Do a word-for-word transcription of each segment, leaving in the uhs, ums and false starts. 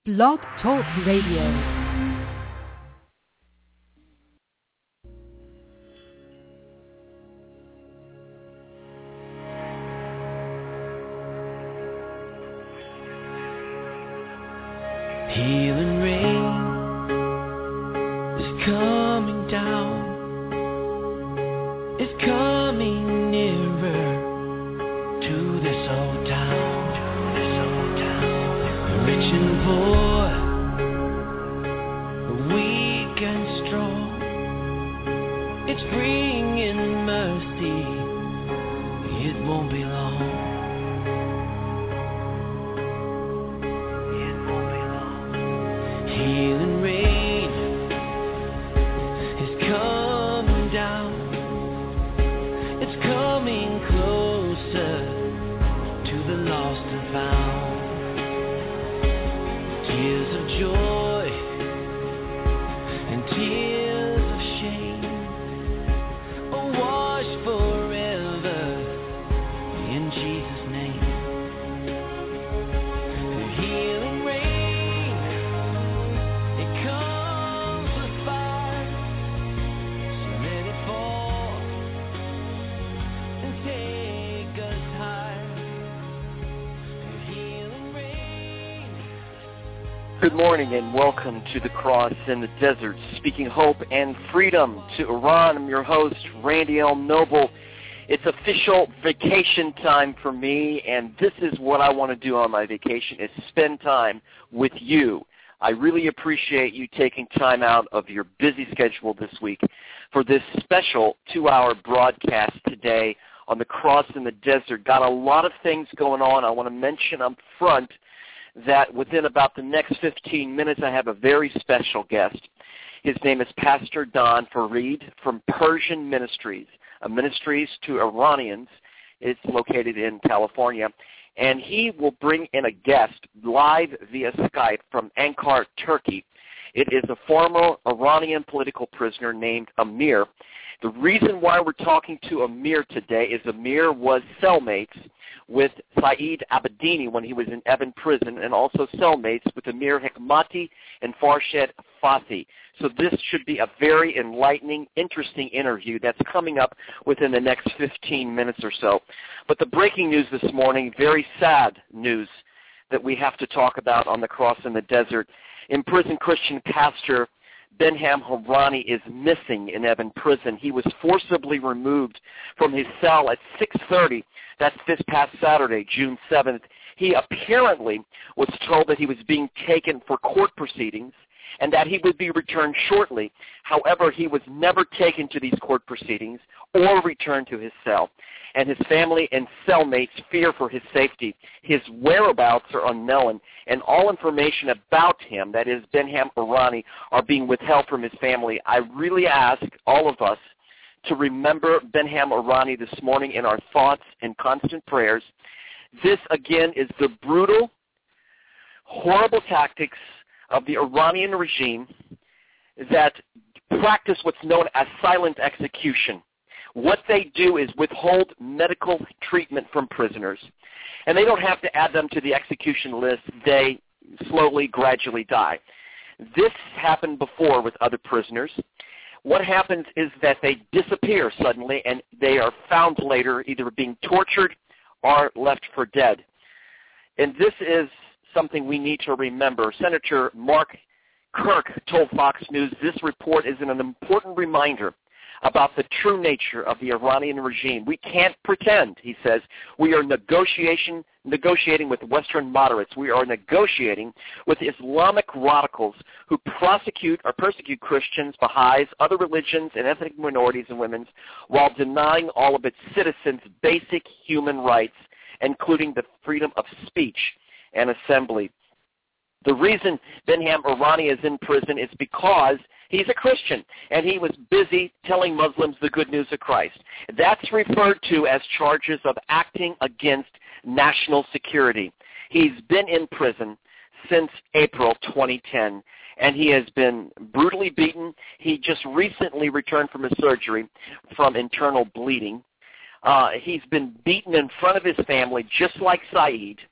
Blog Talk Radio. Healing rain is coming down. It's coming nearer to this old town. To this old town. Rich and poor, weak and strong. It's bringing mercy. It won't be long. Healing rain is coming down. It's coming closer to the lost and found. Tears of joy and tears of shame are washed forever in Jesus' name. The healing rain Good morning and welcome to the Cross in the Desert, speaking hope and freedom to Iran. I'm your host, Randy L. Noble. It's official vacation time for me, and this is what I want to do on my vacation, is spend time with you. I really appreciate you taking time out of your busy schedule this week for this special two-hour broadcast today on the Cross in the Desert. Got a lot of things going on. I want to mention up front that within about the next fifteen minutes, I have a very special guest. His name is Pastor Don Farid from Persian Ministries, a ministries to Iranians. It's located in California. And he will bring in a guest live via Skype from Ankara, Turkey. It is a former Iranian political prisoner named Amir. The reason why we're talking to Amir today is Amir was cellmates with Saeed Abedini when he was in Evin prison, and also cellmates with Amir Hekmati and Farshed Fathi. So this should be a very enlightening, interesting interview that's coming up within the next fifteen minutes or so. But the breaking news this morning, very sad news that we have to talk about on the Cross in the Desert. Imprisoned Christian pastor Benham Hourani is missing in Evin prison. He was forcibly removed from his cell at six thirty. That's this past Saturday, June seventh. He apparently was told that he was being taken for court proceedings and that he would be returned shortly. However, he was never taken to these court proceedings or returned to his cell. And his family and cellmates fear for his safety. His whereabouts are unknown, and all information about him, that is Benham Hourani, are being withheld from his family. I really ask all of us to remember Benham Hourani this morning in our thoughts and constant prayers. This, again, is the brutal, horrible tactics of the Iranian regime that practice what's known as silent execution. What they do is withhold medical treatment from prisoners, and they don't have to add them to the execution list. They slowly, gradually die. This happened before with other prisoners. What happens is that they disappear suddenly, and they are found later either being tortured or left for dead. And this is something we need to remember. Senator Mark Kirk told Fox News this report is an important reminder about the true nature of the Iranian regime. We can't pretend, he says. We are negotiation, negotiating with Western moderates. We are negotiating with Islamic radicals who prosecute or persecute Christians, Baha'is, other religions, and ethnic minorities and women, while denying all of its citizens basic human rights, including the freedom of speech and assembly. The reason Benham Hourani is in prison is because he's a Christian, and he was busy telling Muslims the good news of Christ. That's referred to as charges of acting against national security. He's been in prison since April twenty ten, and he has been brutally beaten. He just recently returned from his surgery from internal bleeding. Uh, he's been beaten in front of his family, just like Saeed.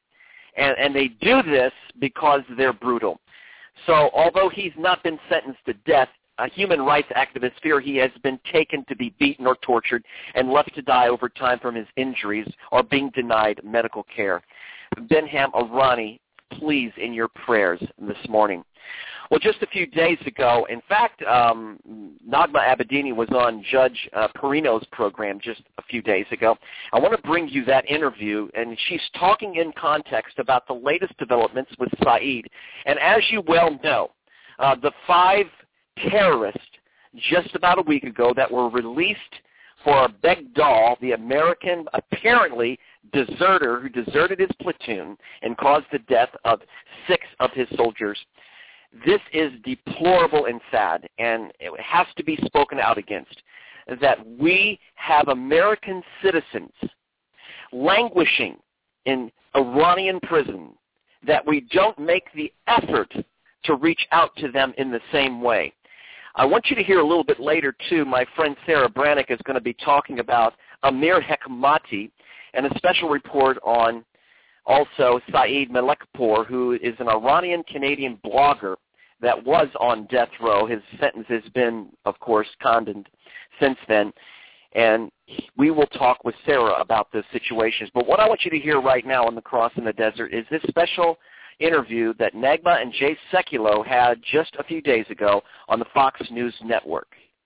And, and they do this because they're brutal. So although he's not been sentenced to death, uh, human rights activists fear he has been taken to be beaten or tortured and left to die over time from his injuries or being denied medical care. Behnam Irani, please, in your prayers this morning. Well, just a few days ago, in fact, um, Nagma Abedini was on Judge uh, Perino's program just a few days ago. I want to bring you that interview, and she's talking in context about the latest developments with Saeed. And as you well know, uh, the five terrorists just about a week ago that were released for Begdal, the American, apparently, deserter who deserted his platoon and caused the death of six of his soldiers. This is deplorable and sad, and it has to be spoken out against, that we have American citizens languishing in Iranian prison, that we don't make the effort to reach out to them in the same way. I want you to hear a little bit later, too, my friend Sarah Brannick is going to be talking about Amir Hekmati and a special report on also Saeed Malekpour, who is an Iranian-Canadian blogger that was on death row. His sentence has been, of course, condemned since then. And we will talk with Sarah about those situations. But what I want you to hear right now on The Cross in the Desert is this special interview that Nagma and Jay Sekulow had just a few days ago on the Fox News Network.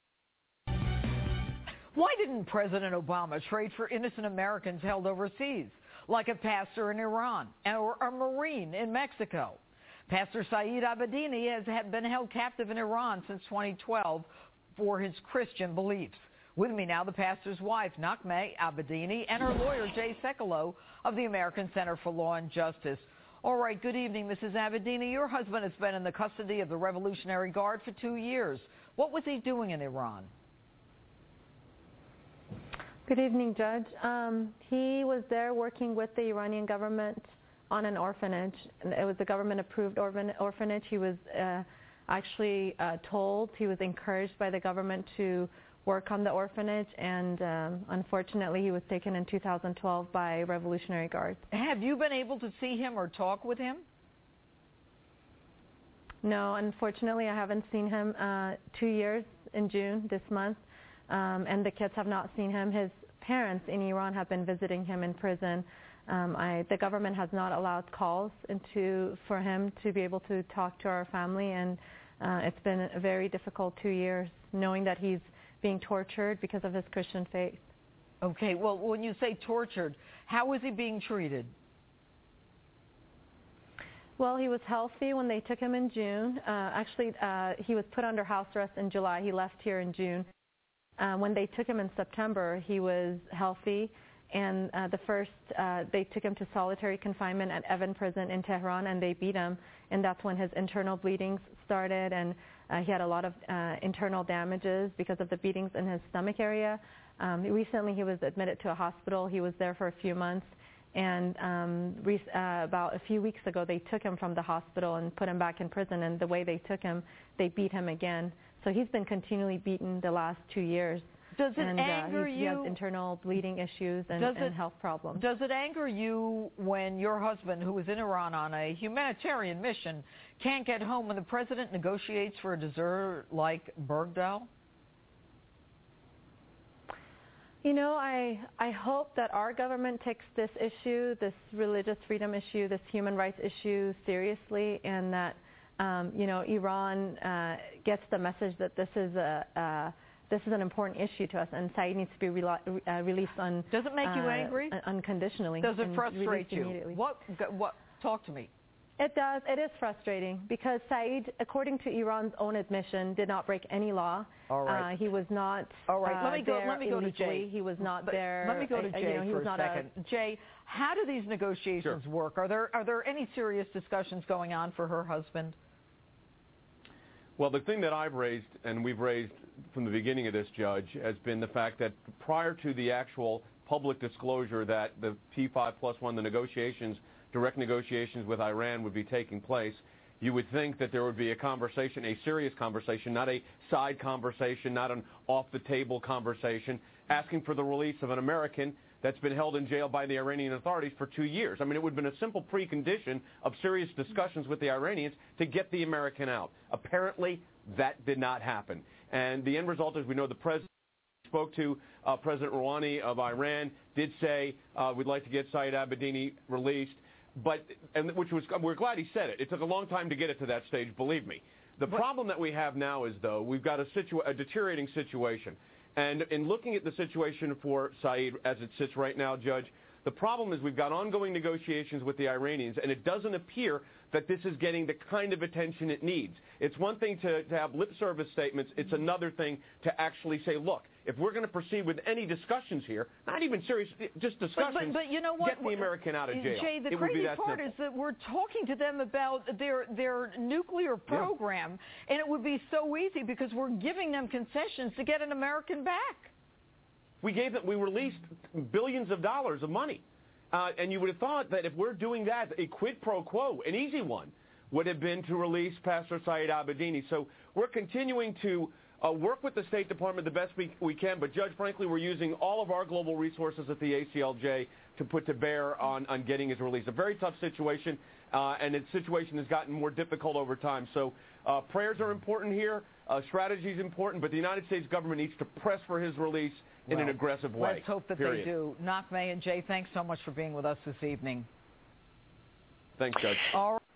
Why didn't President Obama trade for innocent Americans held overseas, like a pastor in Iran or a Marine in Mexico? Pastor Saeed Abedini has had been held captive in Iran since twenty twelve for his Christian beliefs. With me now, the pastor's wife, Nagma Abedini, and her lawyer, Jay Sekulow, of the American Center for Law and Justice. All right, good evening, Missus Abedini. Your husband has been in the custody of the Revolutionary Guard for two years. What was he doing in Iran? Good evening, Judge. Um, he was there working with the Iranian government on an orphanage. It was a government-approved orphan orphanage. He was uh, actually uh, told, he was encouraged by the government to work on the orphanage, and um, unfortunately he was taken in two thousand twelve by Revolutionary Guards. Have you been able to see him or talk with him? No, unfortunately I haven't seen him. Uh, two years in June this month. Um, and the kids have not seen him. His parents in Iran have been visiting him in prison. Um, I, the government has not allowed calls into, for him to be able to talk to our family, and uh, it's been a very difficult two years knowing that he's being tortured because of his Christian faith. Okay, well, when you say tortured, how is he being treated? Well, he was healthy when they took him in June. Uh, actually, uh, he was put under house arrest in July. He left here in June. Uh, when they took him in September, he was healthy, and uh, the first, uh, they took him to solitary confinement at Evin Prison in Tehran, and they beat him, and that's when his internal bleedings started, and uh, he had a lot of uh, internal damages because of the beatings in his stomach area. Um, recently, he was admitted to a hospital. He was there for a few months, and um, re- uh, about a few weeks ago, they took him from the hospital and put him back in prison, and the way they took him, they beat him again. So he's been continually beaten the last two years. Does it and, anger uh, he you? has internal bleeding issues and, does and it, health problems. Does it anger you when your husband, who was in Iran on a humanitarian mission, can't get home when the president negotiates for a deserter like Begdal? You know, I, I hope that our government takes this issue, this religious freedom issue, this human rights issue seriously, and that Um, you know, Iran uh, gets the message that this is a uh, this is an important issue to us, and Saeed needs to be rela- uh, released on. Does it make uh, you angry? Unconditionally. Does it frustrate you? What? What? Talk to me. It does. It is frustrating because Saeed, according to Iran's own admission, did not break any law. All right. Uh, he was not. All right. Uh, let me go. There let me go to Jay. He was not but there. Let me go to uh, Jay you know, he for was a not second. A, Jay, how do these negotiations Sure. work? Are there are there any serious discussions going on for her husband? Well, the thing that I've raised, and we've raised from the beginning of this, Judge, has been the fact that prior to the actual public disclosure that the P five plus one, the negotiations, direct negotiations with Iran would be taking place, you would think that there would be a conversation, a serious conversation, not a side conversation, not an off-the-table conversation, asking for the release of an American that's been held in jail by the Iranian authorities for two years. I mean, it would have been a simple precondition of serious discussions with the Iranians to get the American out. Apparently, that did not happen. And the end result is we know the president spoke to uh, President Rouhani of Iran, did say uh, we'd like to get Saeed Abedini released, but and which was we're glad he said it. It took a long time to get it to that stage, believe me. The but, problem that we have now is, though, we've got a, situ- a deteriorating situation. And in looking at the situation for Saeed as it sits right now, Judge, the problem is we've got ongoing negotiations with the Iranians, and it doesn't appear that this is getting the kind of attention it needs. It's one thing to, to have lip service statements. It's another thing to actually say, look, if we're going to proceed with any discussions here, not even serious, just discussions, but, but, but you know what? get the American out of jail. Jay, the it crazy would be that part simple. is that we're talking to them about their their nuclear program, yeah. and it would be so easy because we're giving them concessions to get an American back. We gave them, we released billions of dollars of money. Uh, and you would have thought that if we're doing that, a quid pro quo, an easy one, would have been to release Pastor Saeed Abedini. So we're continuing to uh, work with the State Department the best we, we can, but, Judge, frankly, we're using all of our global resources at the A C L J to put to bear on, on getting his release. A very tough situation, uh, and its situation has gotten more difficult over time. So uh, prayers are important here. Uh, strategy is important, but the United States government needs to press for his release in well, an aggressive way. Let's hope that period. they do. Nachmeh and Jay, thanks so much for being with us this evening. Thanks, Judge. All right.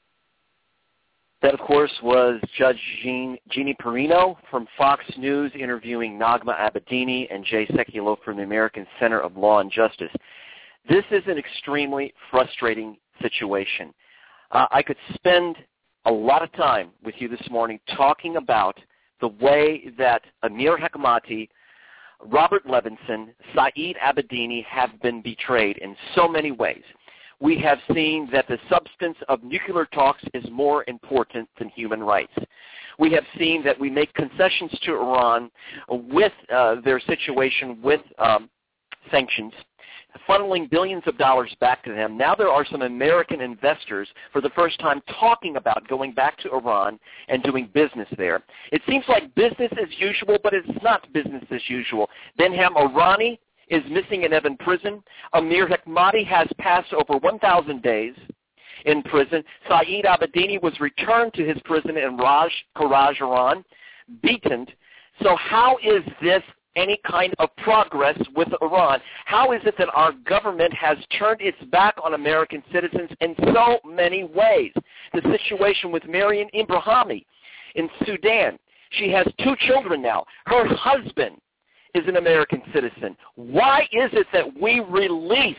That, of course, was Judge Jean, Jeannie Perino from Fox News interviewing Naghmeh Abedini and Jay Sekulow from the American Center of Law and Justice. This is an extremely frustrating situation. Uh, I could spend a lot of time with you this morning talking about the way that Amir Hekmati, Robert Levinson, Saeed Abedini have been betrayed in so many ways. We have seen that the substance of nuclear talks is more important than human rights. We have seen that we make concessions to Iran with uh, their situation with um, sanctions, funneling billions of dollars back to them. Now there are some American investors for the first time talking about going back to Iran and doing business there. It seems like business as usual, but it's not business as usual. Benham Irani is missing in Evin prison. Amir Hekmati has passed over one thousand days in prison. Saeed Abedini was returned to his prison in Raj, Karaj, Iran, beaten. So how is this any kind of progress with Iran? How is it that our government has turned its back on American citizens in so many ways? The situation with Mariam Ibrahimi in Sudan. She has two children now. Her husband is an American citizen. Why is it that we release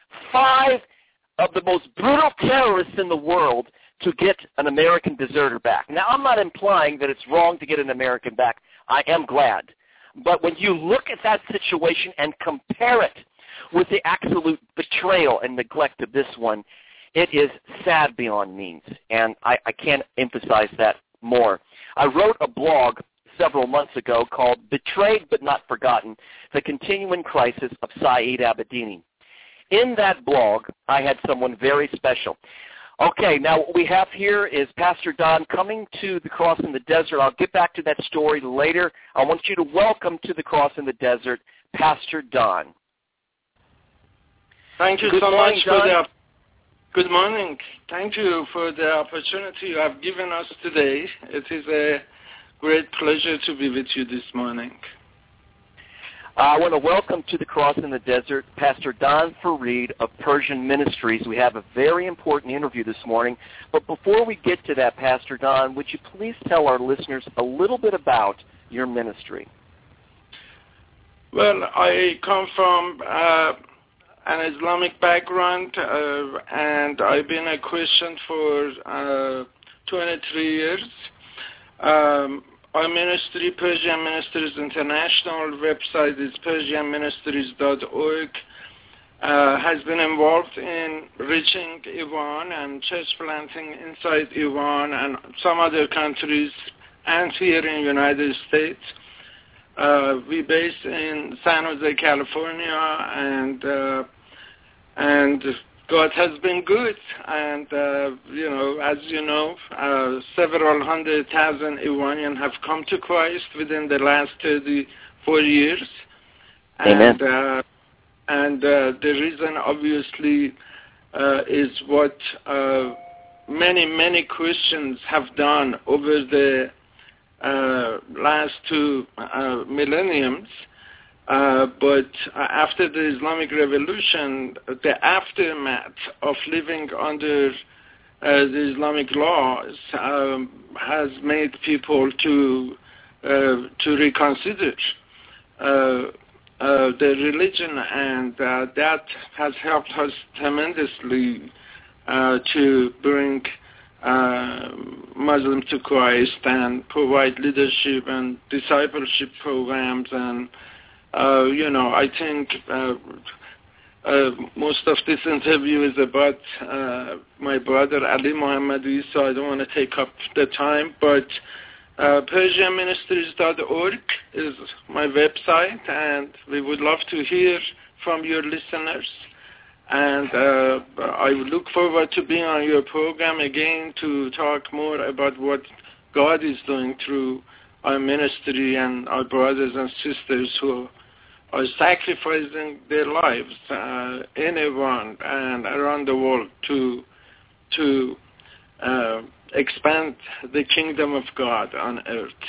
five of the most brutal terrorists in the world to get an American deserter back? Now, I'm not implying that it's wrong to get an American back. I am glad. But when you look at that situation and compare it with the absolute betrayal and neglect of this one, it is sad beyond means. And I, I can't emphasize that more. I wrote a blog several months ago called Betrayed But Not Forgotten, The Continuing Crisis of Saeed Abedini. In that blog, I had someone very special. Okay, now what we have here is Pastor Don coming to the Cross in the Desert. I'll get back to that story later. I want you to welcome to the Cross in the Desert, Pastor Don. Thank you Good so morning, much for Don. the Good morning. Thank you for the opportunity you have given us today. It is a great pleasure to be with you this morning. I want to welcome to the Cross in the Desert Pastor Don Farid of Persian Ministries. We have a very important interview this morning. But before we get to that, Pastor Don, would you please tell our listeners a little bit about your ministry? Well, I come from uh, an Islamic background, uh, and I've been a Christian for uh, twenty-three years. Um, Our ministry, Persian Ministries International, website is persian ministries dot org, uh, has been involved in reaching Iran and church planting inside Iran and some other countries and here in the United States. Uh, we based in San Jose, California, and uh, and God has been good, and, uh, you know, as you know, uh, several hundred thousand Iranians have come to Christ within the last thirty-four years. Amen. And, uh, and uh, the reason obviously uh, is what uh, many, many Christians have done over the uh, last two uh, millenniums. Uh, but uh, after the Islamic Revolution, the aftermath of living under uh, the Islamic laws um, has made people to uh, to reconsider uh, uh, the religion, and uh, that has helped us tremendously uh, to bring uh, Muslims to Christ and provide leadership and discipleship programs. And uh, you know, I think uh, uh, most of this interview is about uh, my brother Ali Mohammadi, so I don't want to take up the time, but Uh, Persian Ministries dot org is my website, and we would love to hear from your listeners. And uh, I look forward to being on your program again to talk more about what God is doing through our ministry and our brothers and sisters who are sacrificing their lives uh, in Iran and around the world to to uh, expand the kingdom of God on earth.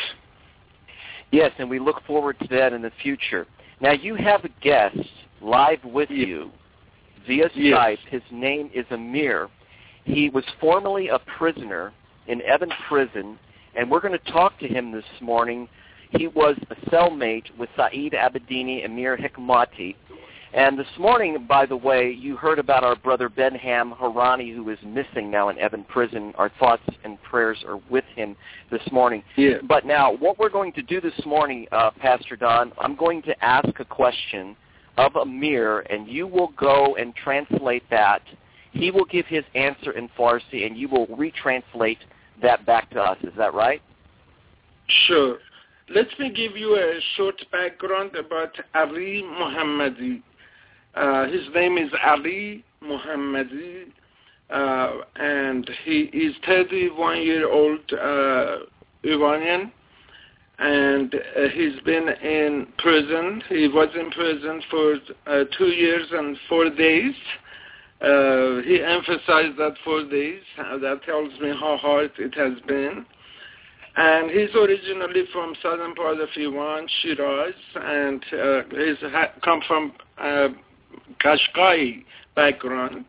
Yes, and we look forward to that in the future. Now, you have a guest live with yes. you via yes. Skype. His name is Amir. He was formerly a prisoner in Evin Prison, and we're going to talk to him this morning. He was a cellmate with Saeed Abedini, Amir Hekmati. And this morning, by the way, you heard about our brother Benham Harani, who is missing now in Evin Prison. Our thoughts and prayers are with him this morning. Yeah. But now, what we're going to do this morning, uh, Pastor Don, I'm going to ask a question of Amir, and you will go and translate that. He will give his answer in Farsi, and you will retranslate that back to us. Is that right? Sure. Let me give you a short background about Ali Mohammadi. Uh, his name is Ali Mohammadi, uh, and he is thirty-one-year-old uh, Iranian, and uh, he's been in prison. He was in prison for uh, two years and four days. Uh, he emphasized that four days. Uh, that tells me how hard it has been. And he's originally from southern part of Iran, Shiraz, and uh, he's ha- come from uh, Qashqai background.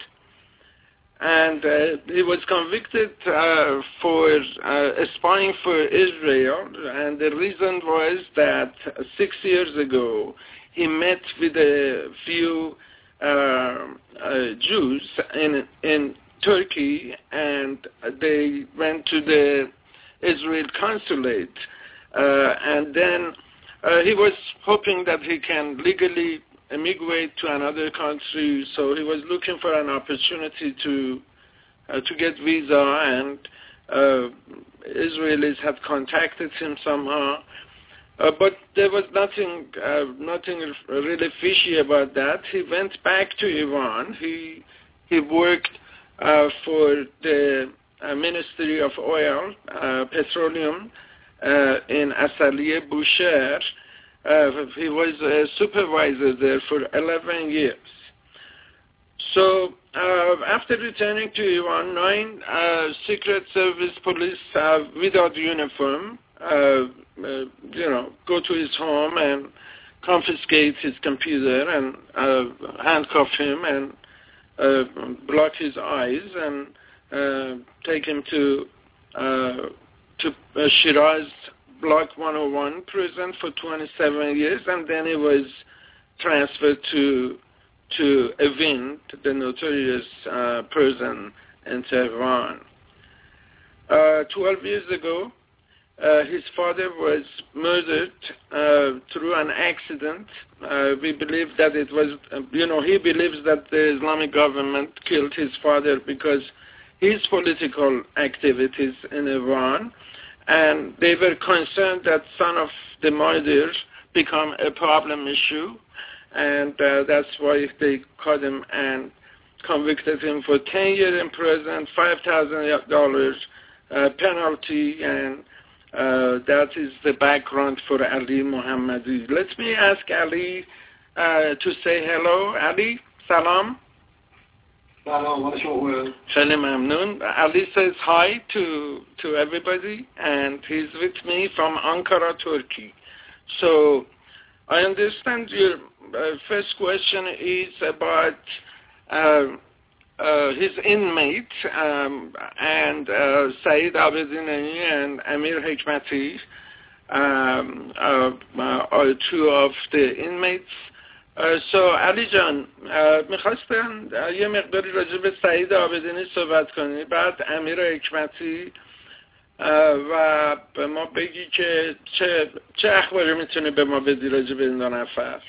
And uh, he was convicted uh, for uh, spying for Israel, and the reason was that six years ago he met with a few uh, uh, Jews in in Turkey, and they went to the Israel consulate, uh, and then uh, he was hoping that he can legally immigrate to another country, so he was looking for an opportunity to uh, to get visa, and uh, Israelis had contacted him somehow, uh, but there was nothing uh, nothing really fishy about that. He went back to Iran. He he worked uh, for the uh, Ministry of Oil, uh, Petroleum, uh, in Asaliye Bushehr. Uh, he was a supervisor there for eleven years. So uh, after returning to Iran, nine uh, Secret Service police uh, without uniform, uh, uh, you know, go to his home and confiscate his computer and uh, handcuff him and uh, block his eyes and uh, take him to uh, to uh, Shiraz Block one oh one prison for twenty-seven years, and then he was transferred to to Evin, the notorious uh, prison in Tehran. Uh, Twelve years ago, uh, his father was murdered uh, through an accident. Uh, we believe that it was, uh, you know, he believes that the Islamic government killed his father because his political activities in Iran, and they were concerned that son of the murderer become a problem issue, and uh, that's why they caught him and convicted him for ten years in prison, five thousand dollars uh, penalty, and uh, that is the background for Ali Mohammadi. Let me ask Ali uh, to say hello. Ali, salam. Salam, خیلی ممنون. Ali says hi to to everybody, and he's with me from Ankara, Turkey. So I understand your uh, first question is about uh, uh, his inmate um, and uh, Saeed Abedini and Amir Hekmati, um, uh, are two of the inmates. Uh, so علی جان میخواستم یه مقداری راجع به سعید آبدینی صحبت کنی، بعد امیر حکمتی و به ما بگی که چه چه اخباری میتونی به ما بدی راجع به این دو نفر.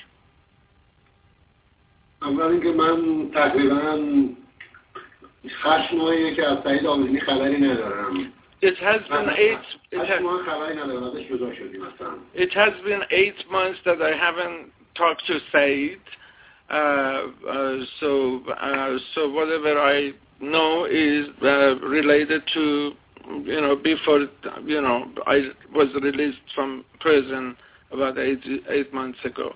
اول اینکه من تقریبا هشت ماهیه که از سعید آبدینی خبری ندارم. It has been eight. It has, خبری ندارم ازش جدا شدیم اصلا. It has been eight months that I haven't talked to Said. Uh, uh, so uh, so whatever I know is uh, related to, you know, before, you know, I was released from prison about eight eight months ago.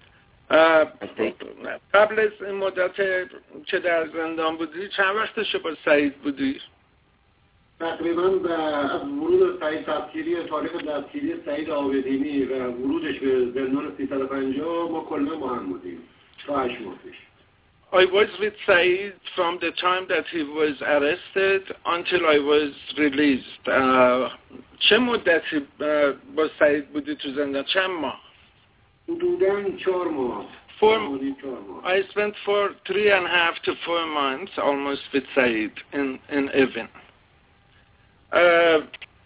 قبل از این مدت که در زندان بودی چند وقتش با سعید بودی؟ تقریبا از ورود سعید دستگیری تاریخ دستگیری سعید آبدینی و ورودش به زندان سیصد و پنجاه ما کلا با هم بودیم تا هشت ماه پیش. I was with Said from the time that he was arrested until I was released. Uh, چه مدتی با سعید بودی تو زندان؟ چند ماه؟ حدوداً چهار ماه. Four, I spent for three and a half to four months almost with Said in in Evin. Uh,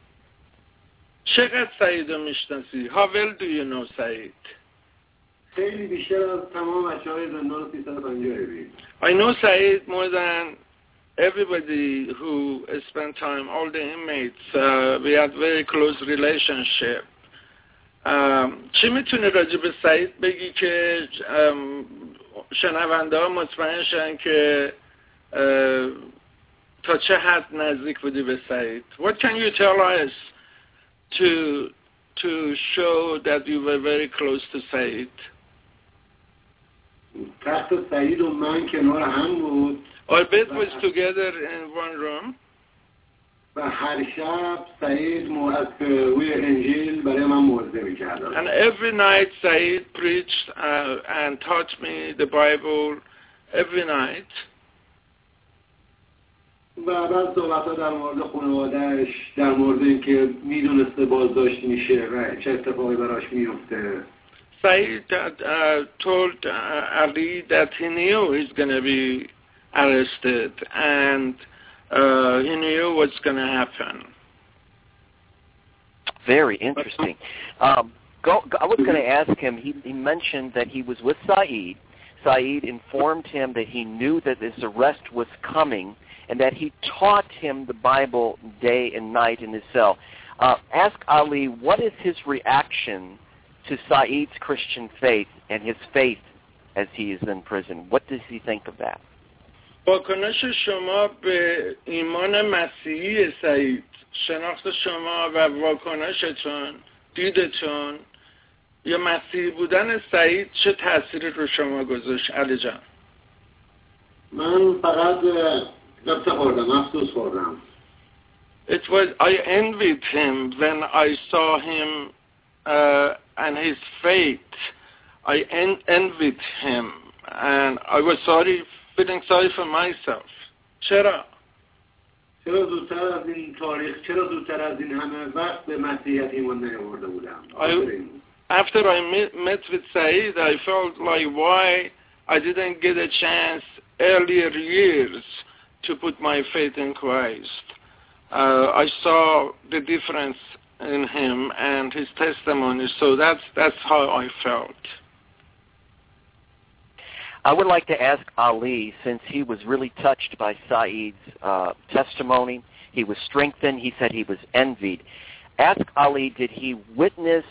چقدر سعید رو میشناسی؟ How well do you know Said? خیلی بیشتر از تمام بچه‌های زندان سیصد و پنجاه بید. I know Said more than everybody who spent time, all the inmates. Uh, we had very close relationship. چی میتونی راجع به سعید بگی که شنونده ها مطمئن شن که تا چه حد نزدیک بودی به سعید؟ What can you tell us to to show that you were very close to Said? تخت سعید و من کنار هم بود. Our bed was together in one room. و هر شب سعید از روی انجیل برای من موعظه می‌کرد. And every night Said preached uh, and taught me the Bible every night. و بعد صحبت‌ها در مورد خانواده‌اش، در مورد اینکه میدونسته بازداشت میشه و چه اتفاقی براش میفته. Said uh, told uh, Ali that he knew he's going to be arrested and uh, he knew what's going to happen. Very interesting. Um, go, go, I was going to ask him, he, he mentioned that he was with Said. Said informed him that he knew that this arrest was coming and that he taught him the Bible day and night in his cell. Uh, ask Ali, what is his reaction to Said's Christian faith and his faith as he is in prison? What does he think of that? واکنش شما به ایمان مسیحی سعید، شناخت شما و واکنشتون، دیدتون یا مسیحی بودن سعید چه تأثیری رو شما گذاشت علی جان؟ من فقط قصه خوردم، افسوس خوردم. It was, I envied him when I saw him uh, and his faith. I en- envied him and I was sorry, feeling sorry for myself. چرا؟ چرا زودتر از این تاریخ، چرا زودتر از این همه وقت به مسیحیت ایمان نیاورده بودم؟ After I met, met with Said, I felt like why I didn't get a chance earlier years to put my faith in Christ. Uh, I saw the difference in him and his testimony, so that's that's how I felt. I would like to ask Ali, since he was really touched by Said's uh, testimony, he was strengthened, he said he was envied. Ask Ali, did he witness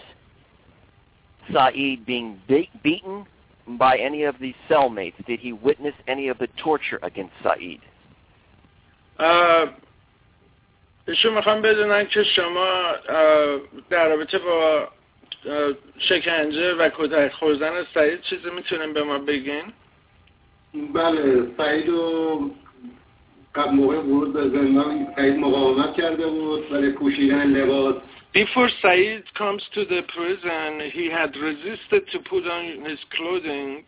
Said being be- beaten by any of these cellmates? Did he witness any of the torture against Said? ایشون میخوام بدونن که شما در رابطه با شکنجه و کتک خوردن سعید چیزی میتونیم به ما بگین؟ بله، سعید رو قبل موقع ورود به زندان سعید مقاومت کرده بود برای پوشیدن لباس. Before Saeed comes to the prison, he had resisted to put on his clothing.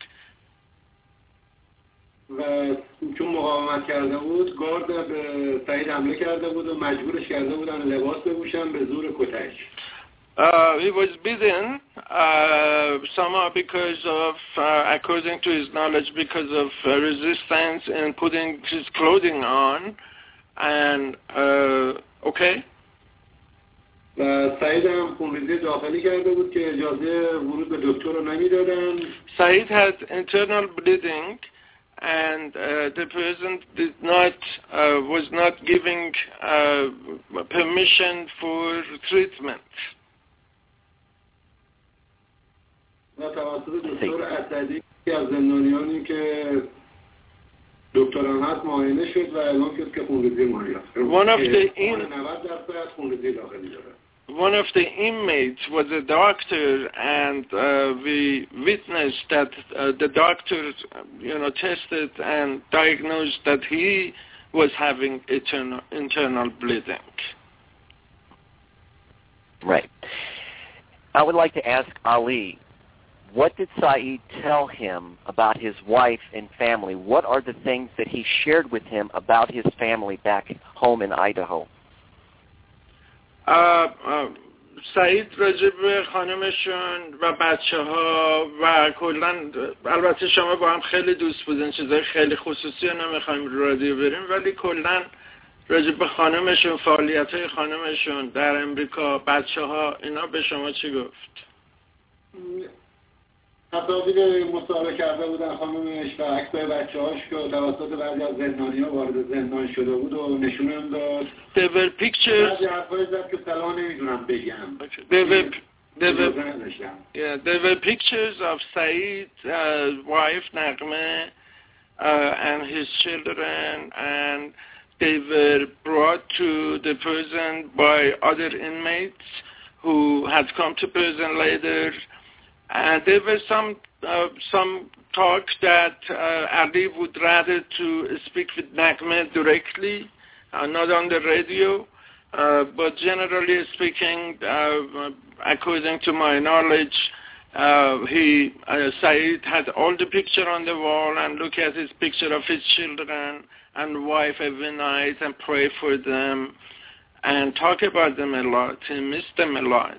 و چون مقاومت کرده بود، گارد به سعید حمله کرده بود و مجبورش کرده بودن لباس بپوشن به زور کتک. Uh, he was beaten uh, somehow because of, uh, according to his knowledge, because of uh, resistance in putting his clothing on. And, uh, okay. و سعید هم خونریزی داخلی کرده بود که اجازه ورود به دکتر رو نمیدادن. Saeed had internal bleeding, and uh, the person did not uh, was not giving uh, permission for treatment. و توسط دکتر اسدی که از زندانیانی که دکتران هست معاینه شد و اعلام شد که خونریزی مایع است. One of the in نود درصد خونریزی داخلی داره. One of the inmates was a doctor, and uh, we witnessed that uh, the doctor, you know, tested and diagnosed that he was having internal, internal bleeding. Right. I would like to ask Ali, what did Saeed tell him about his wife and family? What are the things that he shared with him about his family back home in Idaho? سعید راجع به خانمشون و بچه ها و کلن، البته شما با هم خیلی دوست بودین، چیزای خیلی خصوصی رو نمیخوایم رو رادیو بریم، ولی کلن راجع به خانمشون، فعالیت های خانمشون در امریکا، بچه ها، اینا به شما چی گفت؟ تصاویر مصاحبه کرده بودن خانمش و عکسای بچه‌هاش که توسط بعضی از زندانی‌ها وارد زندان شده بود و نشونم داد. There were pictures. بعضی حرفایی زد که صلاح نمیدونم بگم. There were there were yeah, there were pictures of Saeed's uh, wife Nagme uh, and his children, and they were brought to the prison by other inmates who had come to prison later. And there was some uh, some talk that uh, Ali would rather to speak with Nagme directly, uh, not on the radio. Uh, but generally speaking, uh, according to my knowledge, uh, he uh, Saeed had all the picture on the wall and look at his picture of his children and wife every night and pray for them and talk about them a lot. He missed them a lot.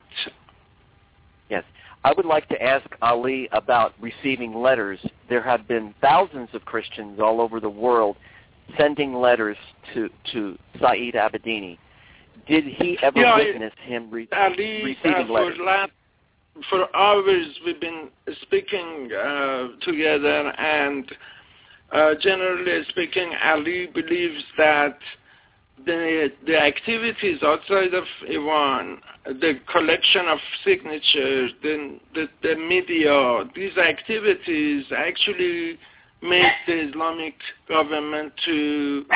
Yes. I would like to ask Ali about receiving letters. There have been thousands of Christians all over the world sending letters to, to Saeed Abedini. Did he ever yeah, witness him re- Ali, receiving uh, letters? For, last, for hours we've been speaking uh, together, and uh, generally speaking, Ali believes that the the activities outside of Iran, the collection of signatures, the, the, the media, these activities actually make the Islamic government to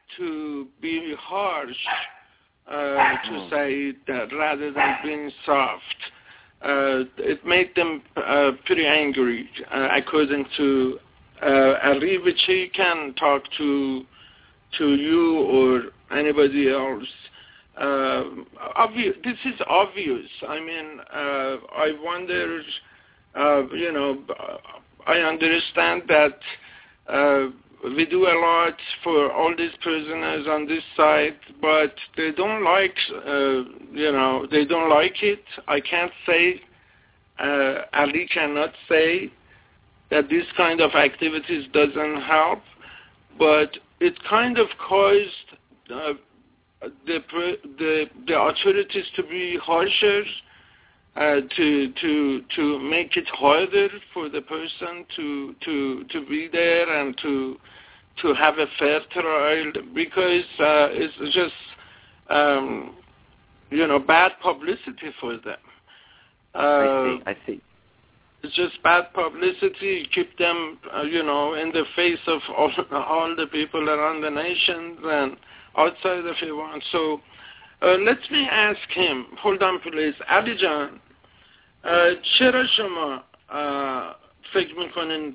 to be harsh uh, to Saeed uh, rather than being soft. Uh, it made them uh, pretty angry, uh, according to uh, Ali, which he can talk to to you or anybody else. Uh, obvious, this is obvious. I mean, uh, I wonder, uh, you know, I understand that uh, we do a lot for all these prisoners on this side, but they don't like, uh, you know, they don't like it. I can't say, uh, Ali cannot say that this kind of activities doesn't help, but it kind of caused uh, the, the the authorities to be harsher, uh, to to to make it harder for the person to to to be there and to to have a fair trial, because uh, it's just um, you know, bad publicity for them. Uh, I see. I see. It's just bad publicity. Keep them, uh, you know, in the face of all, all the people around the nations and outside of Iran. So uh, let me ask him. Hold on, please. Ali Jan, چرا شما فکر میکنین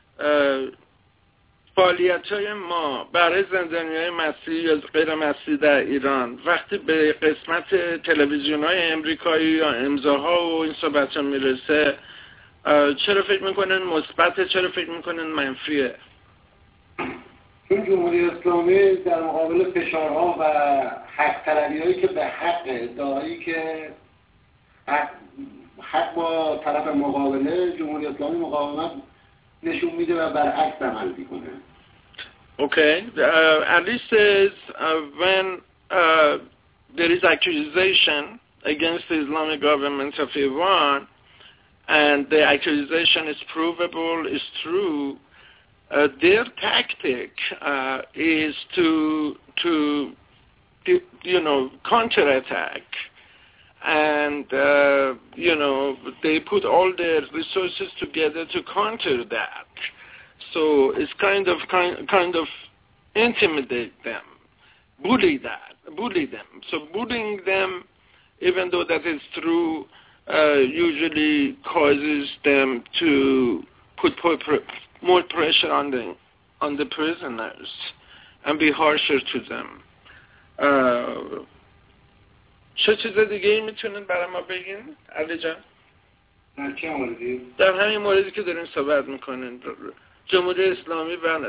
فعالیت‌های ما برای زندانیای مسیحی یا غیر مسیحی در ایران وقتی به قسمت تلویزیون‌های امریکایی یا امضاها و این صحبت‌ها میرسه چرا فکر میکنین مثبته، چرا فکر میکنین منفیه؟ چون جمهوری اسلامی در مقابل فشارها و حق طلبی‌هایی که به حق ادعایی که حق, حق با طرف مقابله، جمهوری اسلامی مقاومت نشون میده و برعکس عمل میکنه. Okay, uh, Ali says uh, when uh, there is accusation against the Islamic government of Iran and the accusation is provable, is true, uh, their tactic uh, is to, to, to, you know, counterattack. And, uh, you know, they put all their resources together to counter that. So it's kind of, kind, kind of intimidate them, bully that, bully them. So bullying them, even though that is true, uh, usually causes them to put more pressure on the, on the prisoners and be harsher to them. Uh, چه چیز دیگه ای میتونین برای ما بگین علی جان؟ در چه موردی؟ در همین موردی که دارین صحبت میکنین، جمهوری اسلامی و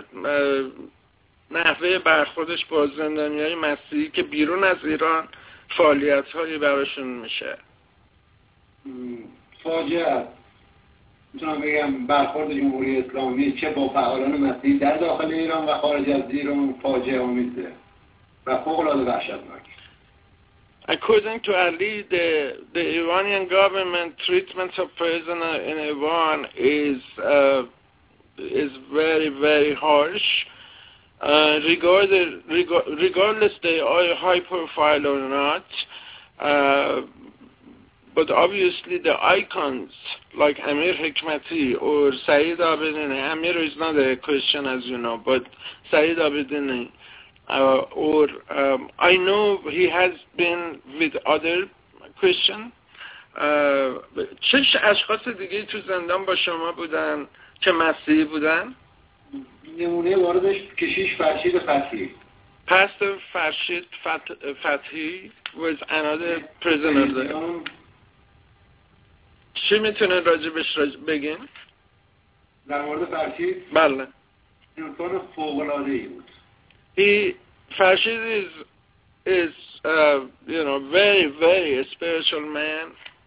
نحوه برخوردش با زندانیای مسیحی که بیرون از ایران فعالیت هایی براشون میشه. فاجعه است. میتونم بگم برخورد جمهوری اسلامی چه با فعالان مسیحی در داخل ایران و خارج از ایران فاجعه آمیزه و فوق العاده وحشتناک. According to Ali, the, the Iranian government treatment of prisoners in Iran is uh, is very, very harsh. Uh, regardless, regardless they are high profile or not, uh, but obviously the icons like Amir Hikmati or Saeed Abedini, Amir is not a Christian as you know, but Saeed Abedini, Uh, or um, I know he has been with other Christian. چه اشخاص دیگه تو زندان با شما بودن که مسیحی بودن؟ نمونه واردش کشیش فرشید فتحی. Pastor Farshid Fathi was another prisoner there. چی میتونه راجبش بگین؟ در مورد فرشید؟ بله. انسان فوق‌العاده‌ای بود. He, Farshid is, is uh, you know, very, very spiritual man.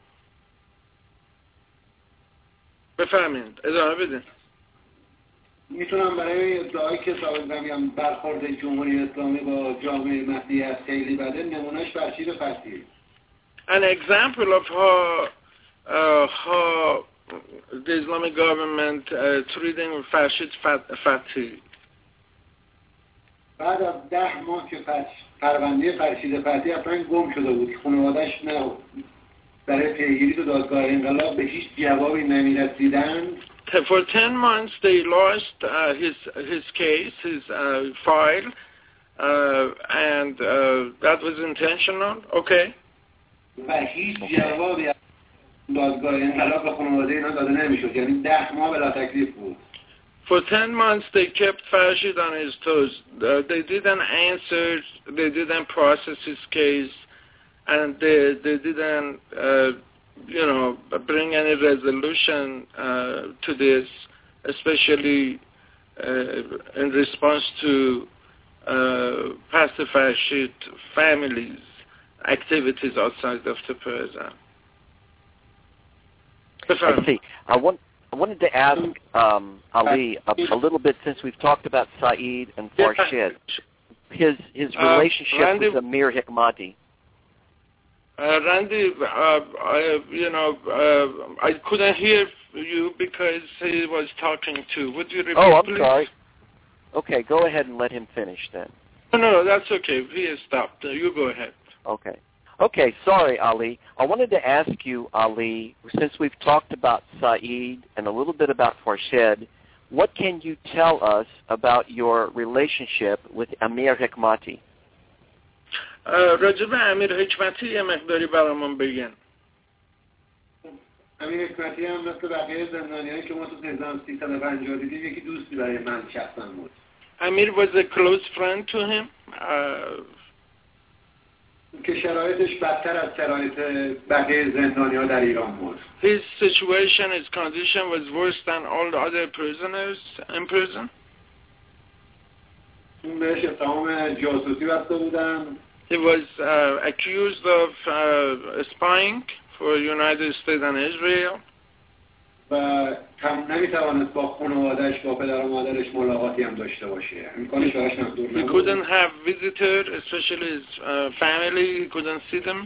بفهمید، ادامه بدین. میتونم برای ادعایی که ثابت نمیم برخورد جمهوری اسلامی با جامعه مسیحی از خیلی بده، نمونهش فرشید فتحی. An example of how, uh, how the Islamic government uh, treating Farshid Fathi. بعد از ده ماه که پرونده فرشید فتحی اصلا گم شده بود، خانواده‌اش نه برای پیگیری تو دادگاه انقلاب به هیچ جوابی نمی‌رسیدن. For ten months they lost uh, his his case, his uh, file, uh, and uh, that was intentional. Okay. و هیچ جوابی از دادگاه انقلاب به خانواده اینا داده نمی‌شد، یعنی ده ماه بلا تکلیف بود. For ten months, they kept Farshid on his toes. Uh, they didn't answer, they didn't process his case, and they, they didn't, uh, you know, bring any resolution uh, to this, especially uh, in response to uh, Pastor Farshid family's activities outside of the prison. I see. I want. I wanted to ask um, Ali a, a little bit, since we've talked about Saeed and Farshid, his his relationship uh, Randy, with Amir Hikmati. Uh, Randy, uh, I, you know, uh, I couldn't hear you because he was talking too. Would you repeat, Oh, I'm please? sorry. Okay, go ahead and let him finish then. No, no, that's okay. He has stopped. You go ahead. Okay. Okay, sorry, Ali. I wanted to ask you, Ali, since we've talked about Saeed and a little bit about Farshid, what can you tell us about your relationship with Amir Hikmati? راجب امیر حکمتی یه مقداری برامون بگن. امیر حکمتی هم مثل بقیه زندانیایی که ما تو هزار و سیصد و پنجاه دیدیم یکی دوستی برای من شخصا بود. Amir was a close friend to him. Uh, که شرایطش بدتر از شرایط بقیه زندانی‌ها در ایران بود. His situation, his condition was worse than all the other prisoners in prison. بهش اتهام جاسوسی بسته بودن. He was uh, accused of uh, spying for United States and Israel. و نمیتوانست با خانواده‌اش با پدر و مادرش ملاقاتی هم داشته باشه. امکانش براش محدود He نبود. couldn't have visitors, especially his uh, family. He couldn't see them.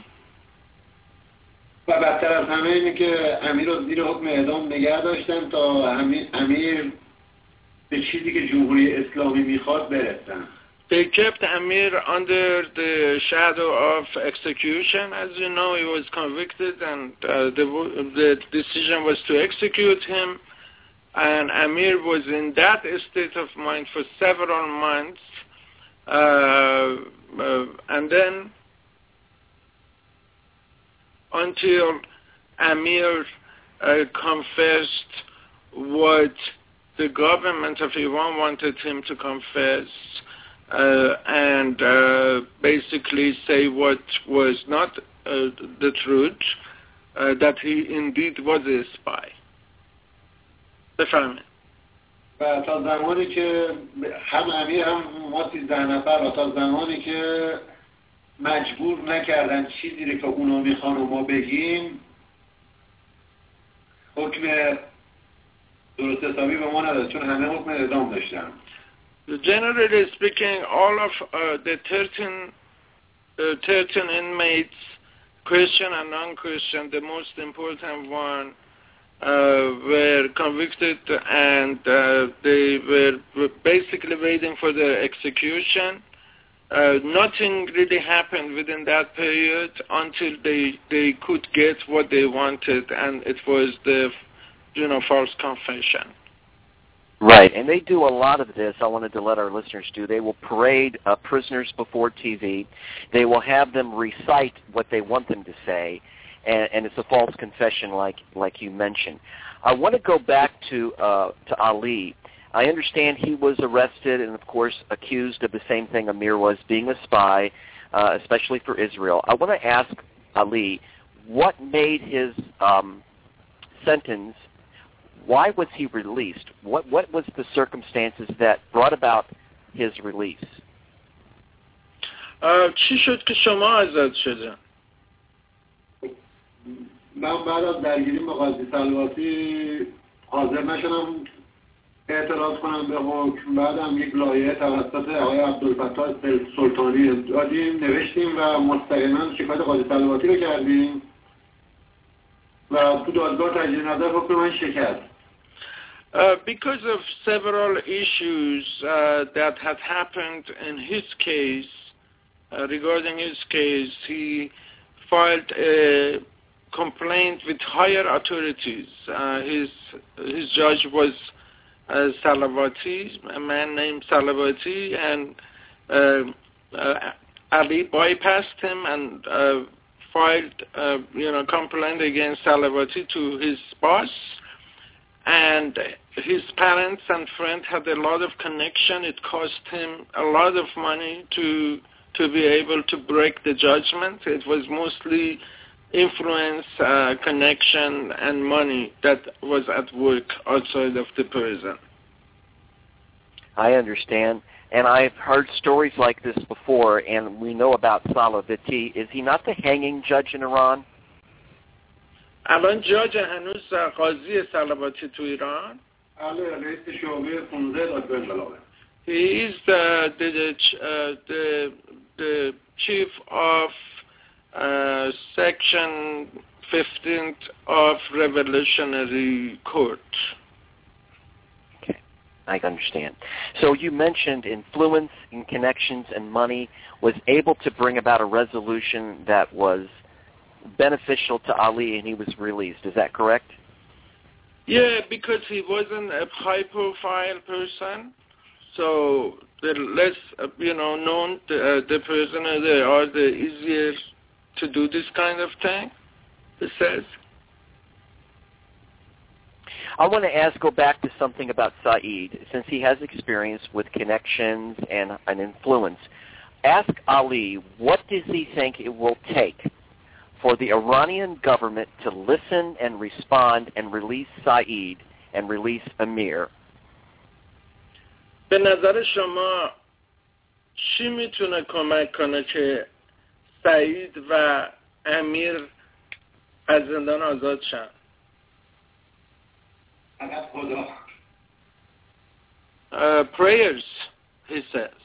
و بدتر از همه اینه که امیر رو زیر حکم اعدام نگه داشتن تا امیر به چیزی که جمهوری اسلامی میخواد برسن. They kept Amir under the shadow of execution. As you know, he was convicted and uh, the, the decision was to execute him. And Amir was in that state of mind for several months. Uh, uh, and then until Amir uh, confessed what the government of Iran wanted him to confess, Uh, and uh, basically say what was not uh, the truth, uh, that he indeed was a spy. بفرمایید. و تا زمانی که هم امیر هم ما سیزده نفر و تا زمانی که مجبور نکردن چیزی رو که اونا میخوان و ما بگیم حکم درست حسابی به ما نداد چون همه حکم اعدام داشتن. Generally speaking, all of uh, the thirteen, uh, thirteen inmates, Christian and non-Christian, the most important one, uh, were convicted and uh, they were basically waiting for their execution. Uh, nothing really happened within that period until they, they could get what they wanted, and it was the, you know, false confession. Right, and they do a lot of this. I wanted to let our listeners do. They will parade uh, prisoners before T V. They will have them recite what they want them to say, and, and it's a false confession, like like you mentioned. I want to go back to uh, to Ali. I understand he was arrested and, of course, accused of the same thing Amir was, being a spy, uh, especially for Israel. I want to ask Ali, what made his um, sentence? Why was he released? What what was the circumstances that brought about his release? چی شد که شما آزاد شدن؟ من بعد از درگیریم با قاضی سلواتی حاضر نشدم اعتراض کنم به حکم. بعدم یک لایحه توسط آقای عبدالفتاح سلطانی دادیم، نوشتیم و مستقیما شکایت قاضی سلواتی رو کردیم و تو دادگاه تجدید نظر حکم من شکست. Uh, because of several issues uh, that had happened in his case, uh, regarding his case, he filed a complaint with higher authorities. Uh, his his judge was uh, Salavati, a man named Salavati, and uh, uh, Ali bypassed him and uh, filed, uh, you know, complaint against Salavati to his boss. And his parents and friends had a lot of connection. It cost him a lot of money to to be able to break the judgment. It was mostly influence, uh, connection, and money that was at work outside of the prison. I understand. And I've heard stories like this before, and we know about Salavati. Is he not the hanging judge in Iran? الان جاج هنوز قاضی سلواتی تو ایران. رئیس شعبه پانزده دادگاه انقلابه. He is the the uh, the, the chief of uh, section fifteenth of Revolutionary Court. Okay, I understand. So you mentioned influence and connections and money was able to bring about a resolution that was beneficial to Ali, and he was released. Is that correct? Yeah, because he wasn't a high-profile person, so the less, uh, you know, known the, uh, the prisoner they are, the easier to do this kind of thing, it says. I want to ask, go back to something about Saeed, since he has experience with connections and an influence. Ask Ali, what does he think it will take for the Iranian government to listen and respond and release Saeed and release Amir? به نظر شما چی میتونه کمک کنه که سعید و امیر از زندان آزاد شن؟ فقط خدا. Uh, prayers, he says.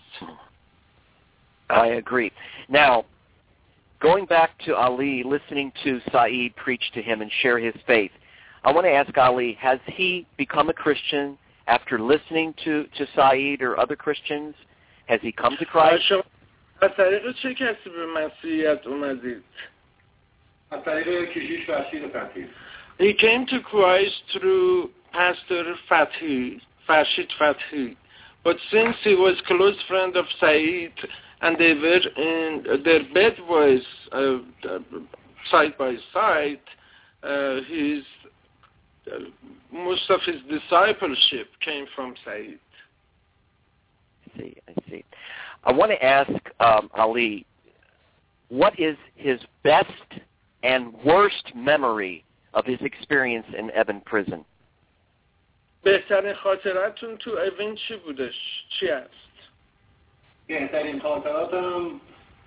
I agree. Now, going back to Ali, listening to Saeed preach to him and share his faith, I want to ask Ali, has he become a Christian after listening to, to Saeed or other Christians? Has he come to Christ? شما از طریق چه کسی به مسیحیت اومدید؟ از طریق کشیش فرشید فتحی. He came to Christ through Pastor Fathi, Farshid Fathi. But since he was close friend of Saeed and they were in, their bed was uh, side by side, uh, his, uh, most of his discipleship came from Saeed. I see, I see. I want to ask um, Ali, what is his best and worst memory of his experience in Eben prison? بهترین خاطرتون تو اوین چی بودش؟ چی است؟ بهترین خاطراتم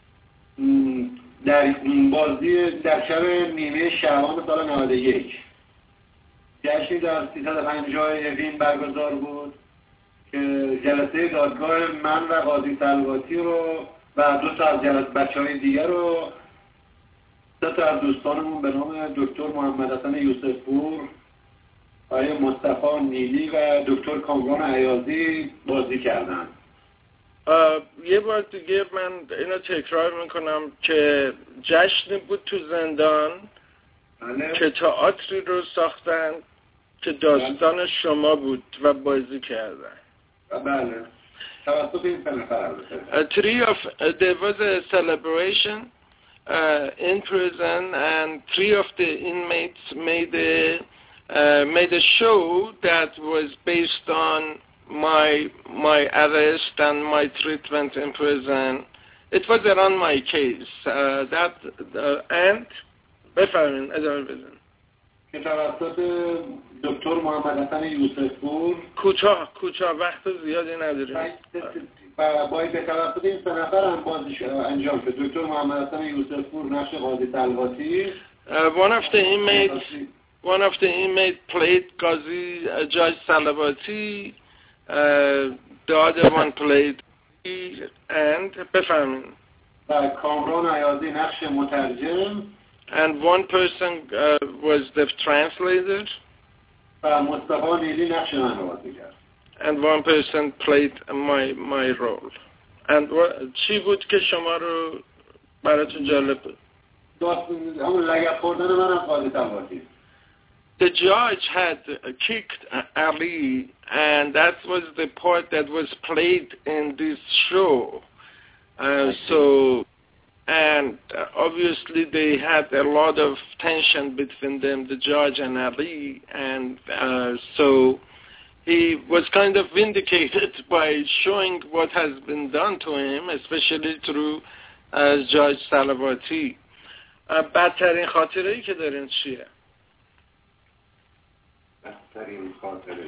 در بازی در شب نیمه شعبان سال نود و یک جشنی در سیصد و پنجاه اوین برگزار بود که جلسه دادگاه من و قاضی سلواتی رو و دو تا از جلسه بچه‌های دیگر رو سه تا از دوستانمون به نام دکتر محمد حسن یوسف پور، آقای مصطفی نیلی و دکتر کامران عیاضی بازی کردن. یه بار دیگه من اینو تکرار میکنم که جشنی بود تو زندان بله. که تئاتری رو ساختن که داستان بله. شما بود و بازی کردن. بله. توسط این سه نفر. Three of uh, there was a celebration uh, in prison and three of the inmates made a uh, made a show that was based on my my arrest and my treatment in prison. It was around my case. Uh, that uh, and بفرمایید ادامه بدین. که توسط دکتر محمد حسن یوسف پور کوتاه کوتاه وقت زیادی نداریم. و باید به توسط این سه نفر هم بازی انجام شد. دکتر محمد حسن یوسف پور نقش قاضی سلواتی. One of the inmates one of the inmates played Qazi uh, Judge Salawati. Uh, the other one played and بفرمایید. و کامران عیاضی نقش مترجم. And one person uh, was the translator. و مصطفی نیلی نقش من رو بازی کرد. And one person played my my role. And what, چی بود که شما رو براتون جالب بود؟ همون لگد خوردن من هم قاضی سلواتی. The judge had kicked Ali, and that was the part that was played in this show. Uh, so, and uh, obviously they had a lot of tension between them, the judge and Ali, and uh, so he was kind of vindicated by showing what has been done to him, especially through uh, Judge Salawati. Uh, بدترین خاطره‌ای که دارین چیه؟ بدترین خاطره.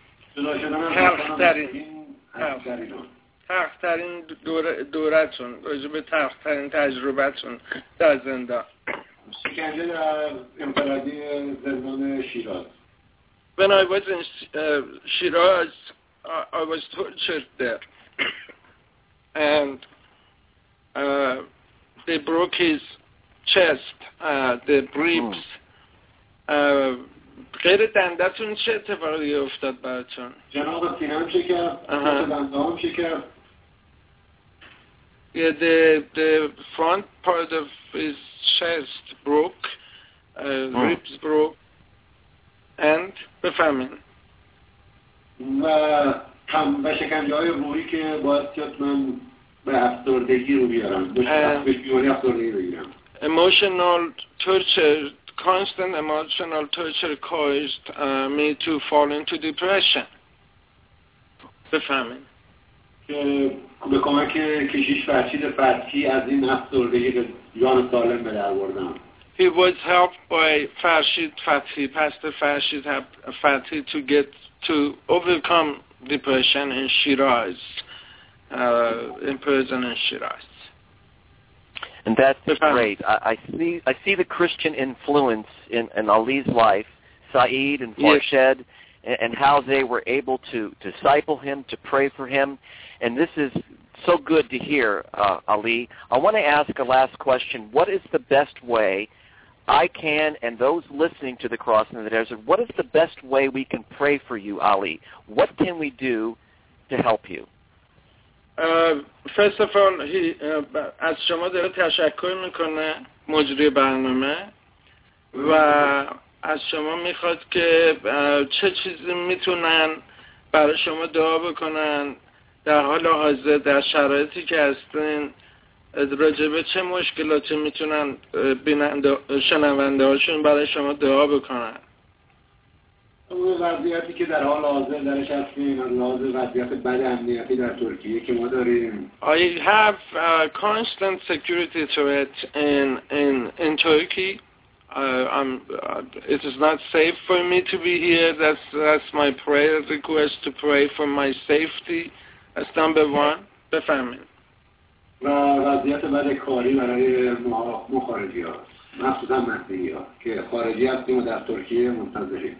تلخترین تلخترین دورتون، راجع به تلخترین تجربتون در زندان. شکنجه در انفرادی زندان شیراز. When I was in uh, Shiraz, uh, I was tortured there, and uh, they broke his chest, uh, the ribs. غیر دندتون چه اتفاقی افتاد براتون؟ جناب سینه‌ام شکست، دنده‌ام شکست. Yeah, the the front part of his chest broke, uh, oh. ribs broke, and بفهمین. و هم و شکنجه‌های روحی که باعث شد من به افسردگی رو بیارم. به افسردگی رو بیارم. Emotional torture constant emotional torture caused uh, me to fall into depression. بفهمین که به کمک کشیش فرشید فتحی از این افسردگی به جان سالم به در بردم. He was helped by Farshid Fathi, Pastor Farshid Fathi, to get to overcome depression in Shiraz, uh, in prison in Shiraz. And that's great. I, I see I see the Christian influence in, in Ali's life, Saeed and Farshid, yes. and, and how they were able to, to disciple him, to pray for him. And this is so good to hear, uh, Ali. I want to ask a last question. What is the best way I can, and those listening to the Cross in the Desert, what is the best way we can pray for you, Ali? What can we do to help you? Uh, first of all, he, uh, از شما داره تشکر میکنه مجری برنامه و از شما میخواد که چه چیزی میتونن برای شما دعا بکنن در حال حاضر در شرایطی که هستین، راجبه چه مشکلاتی میتونن شنونده هاشون برای شما دعا بکنن. اون وضعیتی که در حال حاضر درش هستیم از لحاظ وضعیت بد امنیتی در ترکیه که ما داریم. I have a constant security threat in in in Turkey. Uh, I'm, uh, it is not safe for me to be here. That's that's my prayer request, to pray for my safety. That's number one. بفهمین. و وضعیت بد کاری برای ما خارجی ها، مخصوصا مسیحی ها که خارجی هستیم و در ترکیه منتظریم.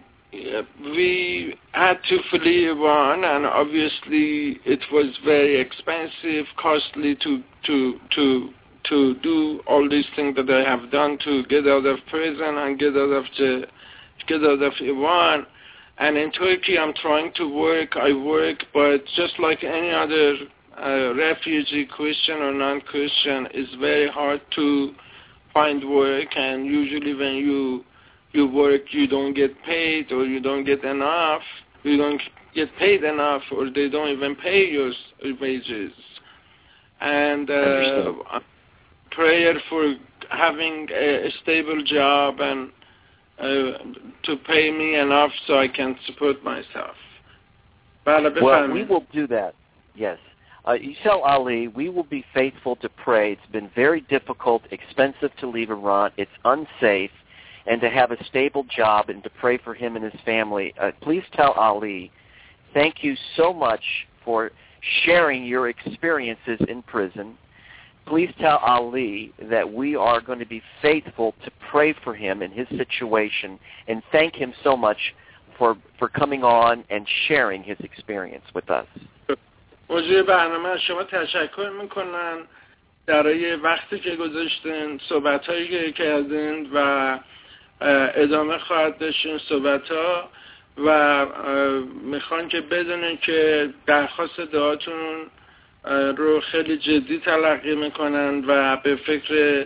We had to flee Iran, and obviously it was very expensive, costly to to to to do all these things that I have done to get out of prison and get out of the get out of Iran. And in Turkey, I'm trying to work. I work, but just like any other uh, refugee, Christian or non-Christian, it's very hard to find work. And usually, when you you work, you don't get paid, or you don't get enough. You don't get paid enough, or they don't even pay your wages. And uh, prayer for having a, a stable job and uh, to pay me enough so I can support myself. Well, we will do that. Yes. Uh, you tell Ali, we will be faithful to pray. It's been very difficult, expensive to leave Iran. It's unsafe. And to have a stable job and to pray for him and his family. Uh, please tell Ali, thank you so much for sharing your experiences in prison. Please tell Ali that we are going to be faithful to pray for him in his situation, and thank him so much for, for coming on and sharing his experience with us. موضوع برنامه شما تشکر میکنن برای وقتی که گذاشتین، صحبت‌هایی که کردین و ادامه خواهد داشت این صحبت‌ها و میخوان که بدونین که درخواست دعاتون رو خیلی جدی تلقی میکنن و به فکر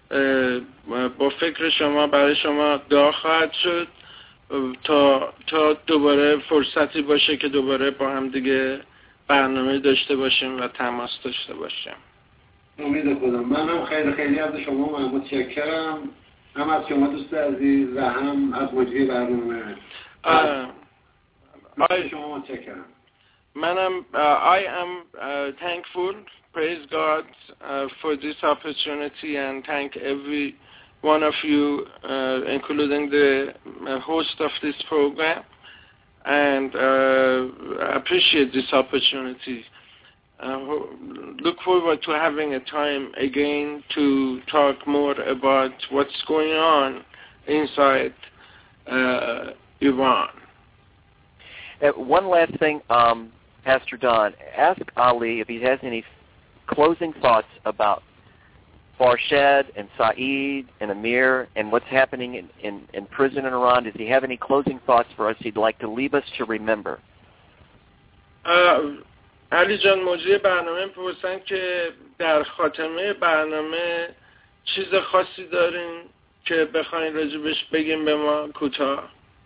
با فکر شما برای شما دعا خواهد شد تا تا دوباره فرصتی باشه که دوباره با هم دیگه برنامه داشته باشیم و تماس داشته باشیم. امید خدا. منم خیلی خیلی از شما متشکرم، هم از شما دوست عزیز و هم از مجری برنامه. از شما متشکرم. منم I am uh, thankful, praise God uh, for this opportunity, and thank every one of you, uh, including the host of this program, and uh, appreciate this opportunity. Uh, look forward to having a time again to talk more about what's going on inside uh, Iran. Uh, one last thing, um, Pastor Don, ask Ali if he has any closing thoughts about Farshid and Saeed and Amir and what's happening in, in, in prison in Iran. Does he have any closing thoughts for us he'd like to leave us to remember? Uh, علی جان، موضوع برنامه پرسن که در خاتمه برنامه چیز خاصی دارین که بخواین راجبش بگیم به ما کوتاه؟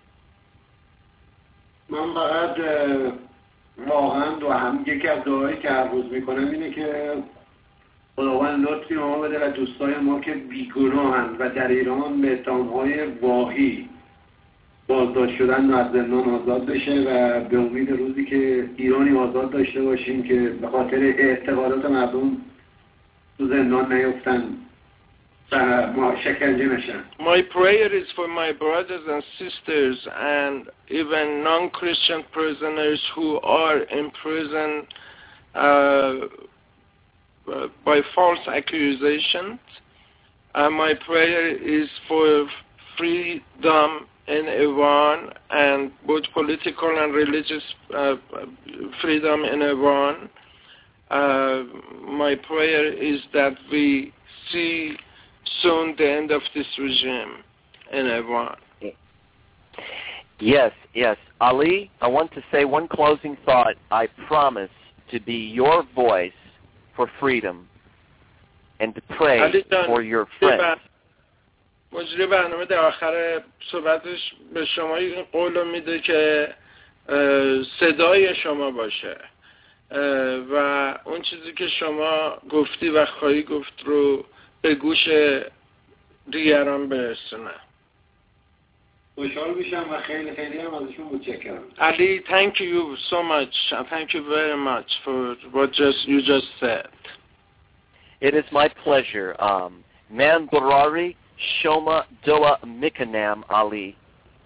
من فقط واقعا دو هم یکی از دعایی که هر روز میکنم اینه که خداوند لطفی ما بده و دوستای ما که بیگناهند و در ایران به اتهام‌های واهی بازداشت شدن و از زندان آزاد بشه و به امید روزی که ایرانی آزاد داشته باشیم که به خاطر اعتقادات مردم تو زندان نیفتن و ما شکنجه نشن. My prayer is for my brothers and sisters and even non-Christian prisoners who are in prison uh, by false accusations. Uh, my prayer is for freedom in Iran and both political and religious uh, freedom in Iran. Uh, my prayer is that we see soon the end of this regime in Iran. Yes, yes. Ali, I want to say one closing thought. I promise to be your voice for freedom and to pray for your friends. مجری برنامه در آخر صحبتش به شما این قول رو میده که صدای شما باشه و اون چیزی که شما گفتی و خواهی گفت رو به گوش دیگران برسونه. خوشحال میشم و خیلی خیلی هم ازشون متشکرم. Ali, thank you so much. Thank you very much for what just you just said. It is my pleasure. Um, Man Barari Shoma Doa Mikanam Ali.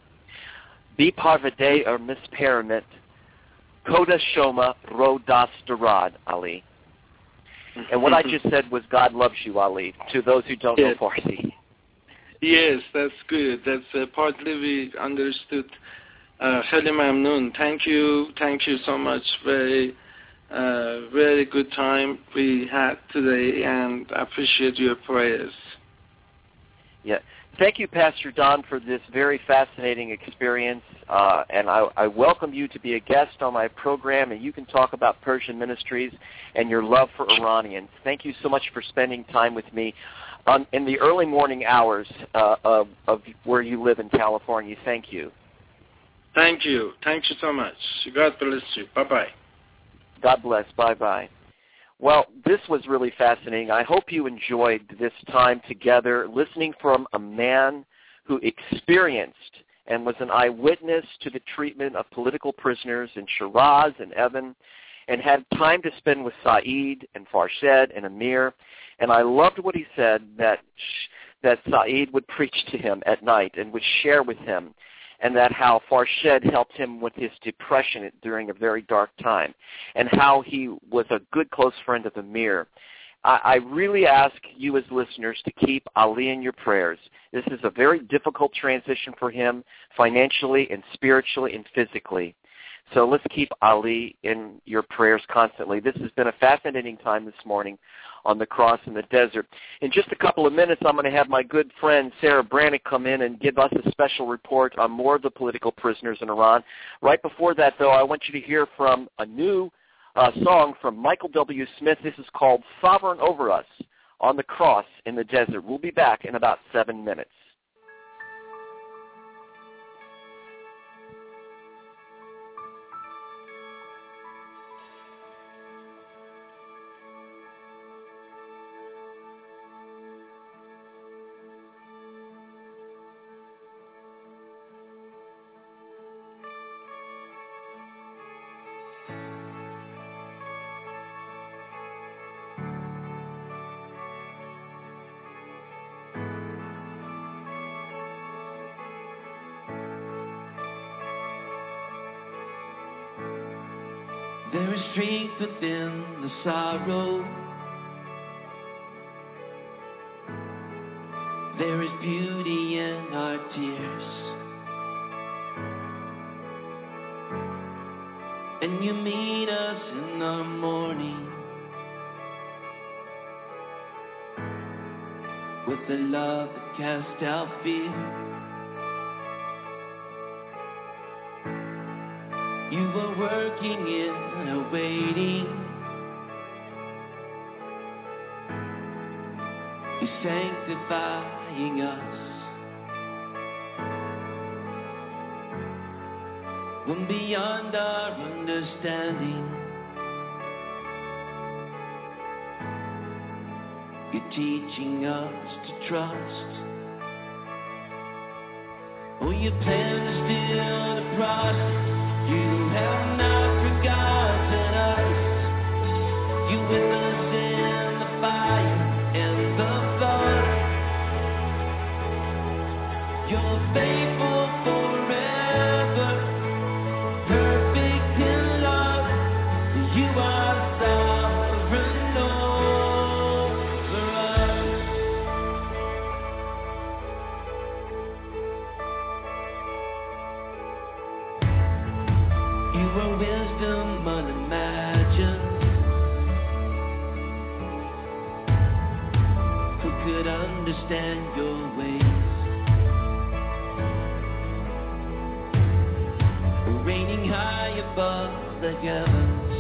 Be Parvade or Misparamit. Koda Shoma Ro Das Darad Ali. And what I just said was God loves you, Ali, to those who don't yes. know Farsi. Yes, that's good. That's uh, partly we understood. Kheli mamnoon. Thank you. Thank you so much. Very, uh, very good time we had today, and I appreciate your prayers. Yeah. Thank you, Pastor Don, for this very fascinating experience, uh, and I, I welcome you to be a guest on my program, and you can talk about Persian ministries and your love for Iranians. Thank you so much for spending time with me on, in the early morning hours uh, of, of where you live in California. Thank you. Thank you. Thank you so much. God bless you. Bye-bye. God bless. Bye-bye. Well, this was really fascinating. I hope you enjoyed this time together listening from a man who experienced and was an eyewitness to the treatment of political prisoners in Shiraz and Evan and had time to spend with Saeed and Farshed and Amir. And I loved what he said, that, that Saeed would preach to him at night and would share with him, and that how Farshed helped him with his depression during a very dark time, and how he was a good close friend of Amir. I, I really ask you as listeners to keep Ali in your prayers. This is a very difficult transition for him financially and spiritually and physically. So let's keep Ali in your prayers constantly. This has been a fascinating time this morning on the Cross in the Desert. In just a couple of minutes, I'm going to have my good friend Sarah Brannick come in and give us a special report on more of the political prisoners in Iran. Right before that, though, I want you to hear from a new uh, song from Michael W. Smith. This is called Sovereign Over Us on the Cross in the Desert. We'll be back in about seven minutes. There is strength within the sorrow. There is beauty in our tears. And you meet us in the morning with the love that casts out fear. You were working in a waiting. You're sanctifying us. When beyond our understanding, You're teaching us to trust. Oh, your plan is still the process. You have not forgotten us. You with us in the fire and the flood. You're faithful forever, perfect in love. You are sovereign over us. You are wisdom unimagined. Who could understand your ways? Reigning high above the heavens,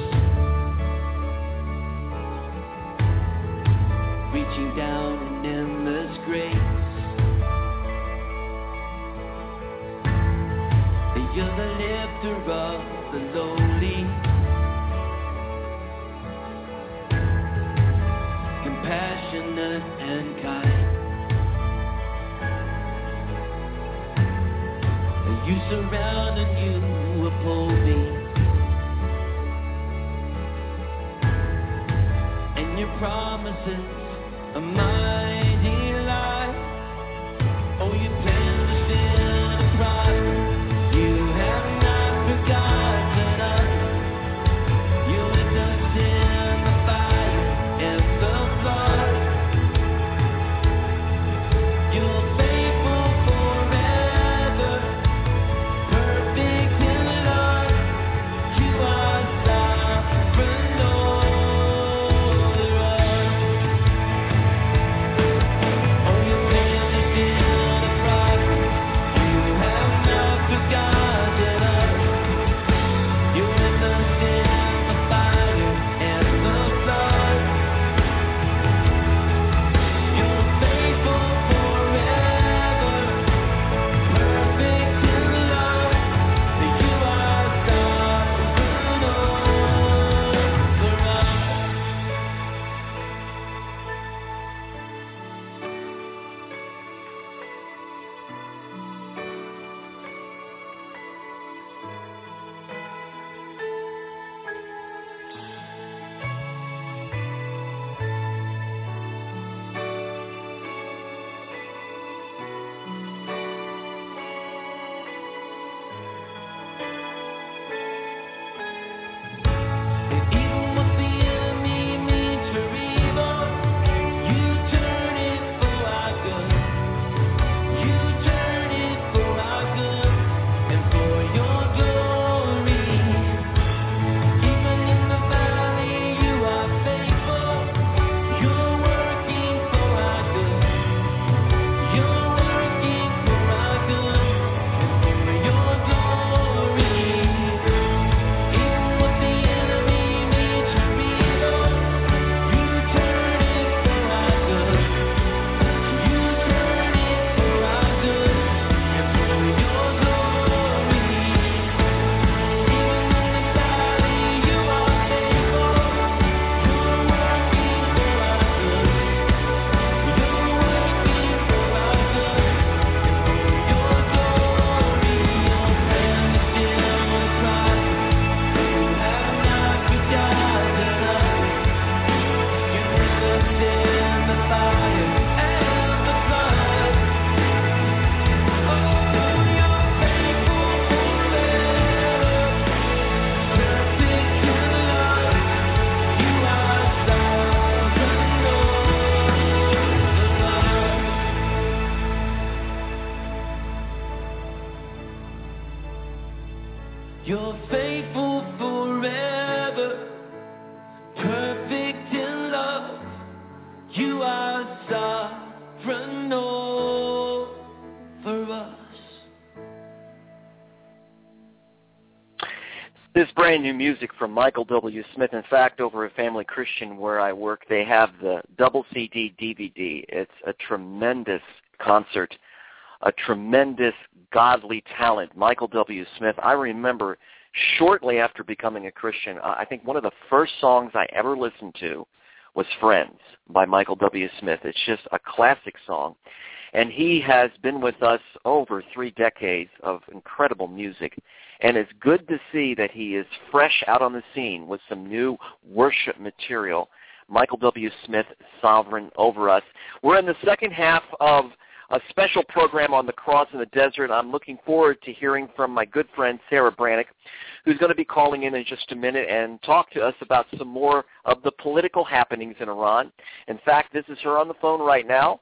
reaching down in endless grace. You're the lifter of the lowly, compassionate and kind. You surround and you uphold me, and your promises a mighty light. Oh, your plans are still to prosper. You have not forgotten us. You're with us in the fire and the flood. You're faithful forever, perfect in love. You are sovereign over us. Oh, your plans are still to prosper. You have not forgotten us. You're with us in the fire and the flood. You're faithful forever, perfect in love. You are sovereign over us. Even what the enemy means for evil, you turn it for our good. You turn it for our good and for your glory. Even in the valley, you are faithful. You're working for our good. You're working for our good and for your glory. Even what the enemy means for evil, you turn it for our good. You turn it for our good and for your glory. Even in the valley, you are faithful. You're working for our good. You're working for our good and for your glory. Your plan is still to prosper. You have not forgotten us. You're with us in the fire and the flood. Oh, you're faithful forever, perfect in love. You are sovereign over us. You're faithful forever, perfect in love. You are sovereign over us. This is brand new music from Michael W. Smith. In fact, over at Family Christian where I work, they have the double C D D V D. It's a tremendous concert, a tremendous godly talent. Michael W. Smith, I remember shortly after becoming a Christian, uh, I think one of the first songs I ever listened to was Friends by Michael W. Smith. It's just a classic song. And he has been with us over three decades of incredible music. And it's good to see that he is fresh out on the scene with some new worship material. Michael W. Smith, Sovereign Over Us. We're in the second half of a special program on the Cross in the Desert. I'm looking forward to hearing from my good friend Sarah Brannick, who's going to be calling in in just a minute and talk to us about some more of the political happenings in Iran. In fact, this is her on the phone right now.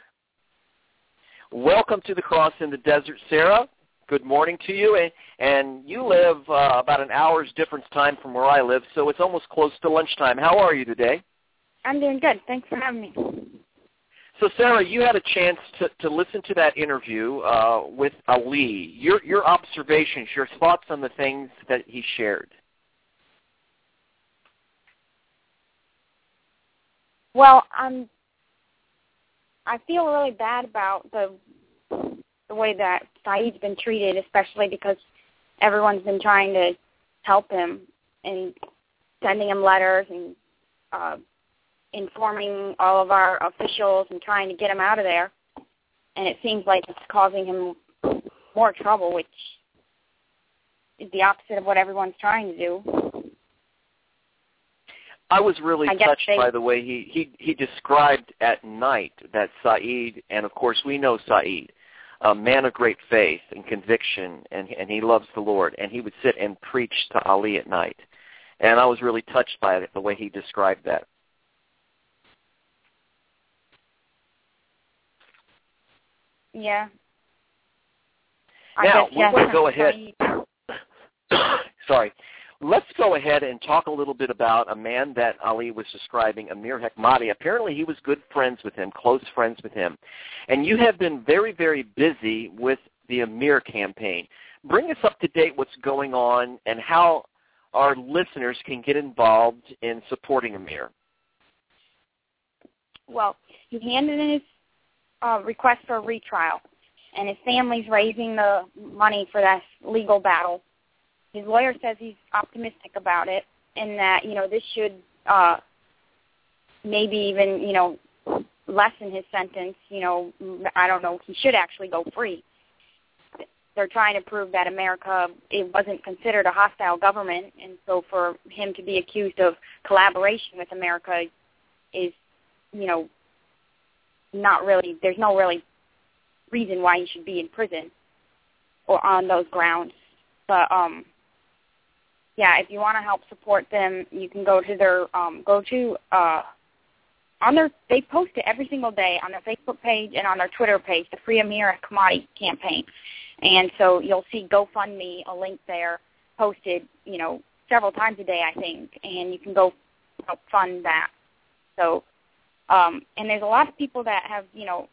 Welcome to the Cross in the Desert, Sarah. Good morning to you. And, and you live uh, about an hour's difference time from where I live, so it's almost close to lunchtime. How are you today? I'm doing good. Thanks for having me. So, Sarah, you had a chance to, to listen to that interview uh, with Ali. Your, your observations, your thoughts on the things that he shared. Well, um, I feel really bad about the the way that Saeed's been treated, especially because everyone's been trying to help him and sending him letters and uh, informing all of our officials and trying to get him out of there. And it seems like it's causing him more trouble, which is the opposite of what everyone's trying to do. I was really I touched they, by the way he, he, he described at night that Saeed, and of course we know Saeed, a man of great faith and conviction, and, and he loves the Lord, and he would sit and preach to Ali at night. And I was really touched by it, the way he described that. Yeah. Now, I guess, we're yeah, going to go ahead. Sorry. Let's go ahead and talk a little bit about a man that Ali was describing, Amir Hekmati. Apparently he was good friends with him, close friends with him. And you have been very, very busy with the Amir campaign. Bring us up to date what's going on and how our listeners can get involved in supporting Amir. Well, he handed in his uh, request for a retrial, and his family's raising the money for that legal battle. His lawyer says he's optimistic about it, and that, you know, this should uh, maybe even, you know, lessen his sentence. You know, I don't know, he should actually go free. They're trying to prove that America, it wasn't considered a hostile government, and so for him to be accused of collaboration with America is, you know, not really, there's no really reason why he should be in prison or on those grounds. But, um, yeah, if you want to help support them, you can go to their, um, go to, uh, on their, they post it every single day on their Facebook page and on their Twitter page, the Free Amir Hekmati campaign. And so you'll see GoFundMe, a link there, posted, you know, several times a day, I think, and you can go help fund that. So, um, and there's a lot of people that have, you know,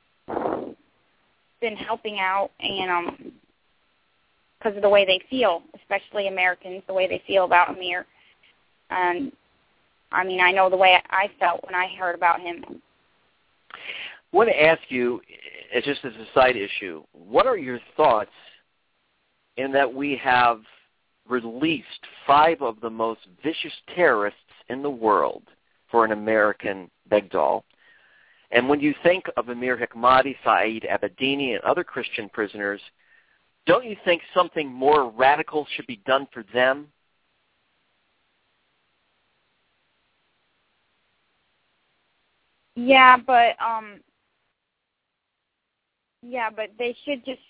been helping out, and um, because of the way they feel, especially Americans, the way they feel about Amir. And, I mean, I know the way I felt when I heard about him. I want to ask you, just as a side issue, what are your thoughts in that we have released five of the most vicious terrorists in the world for an American Begdal? And when you think of Amir Hekmati, Saeed Abedini, and other Christian prisoners, don't you think something more radical should be done for them? Yeah, but um, yeah, but they should just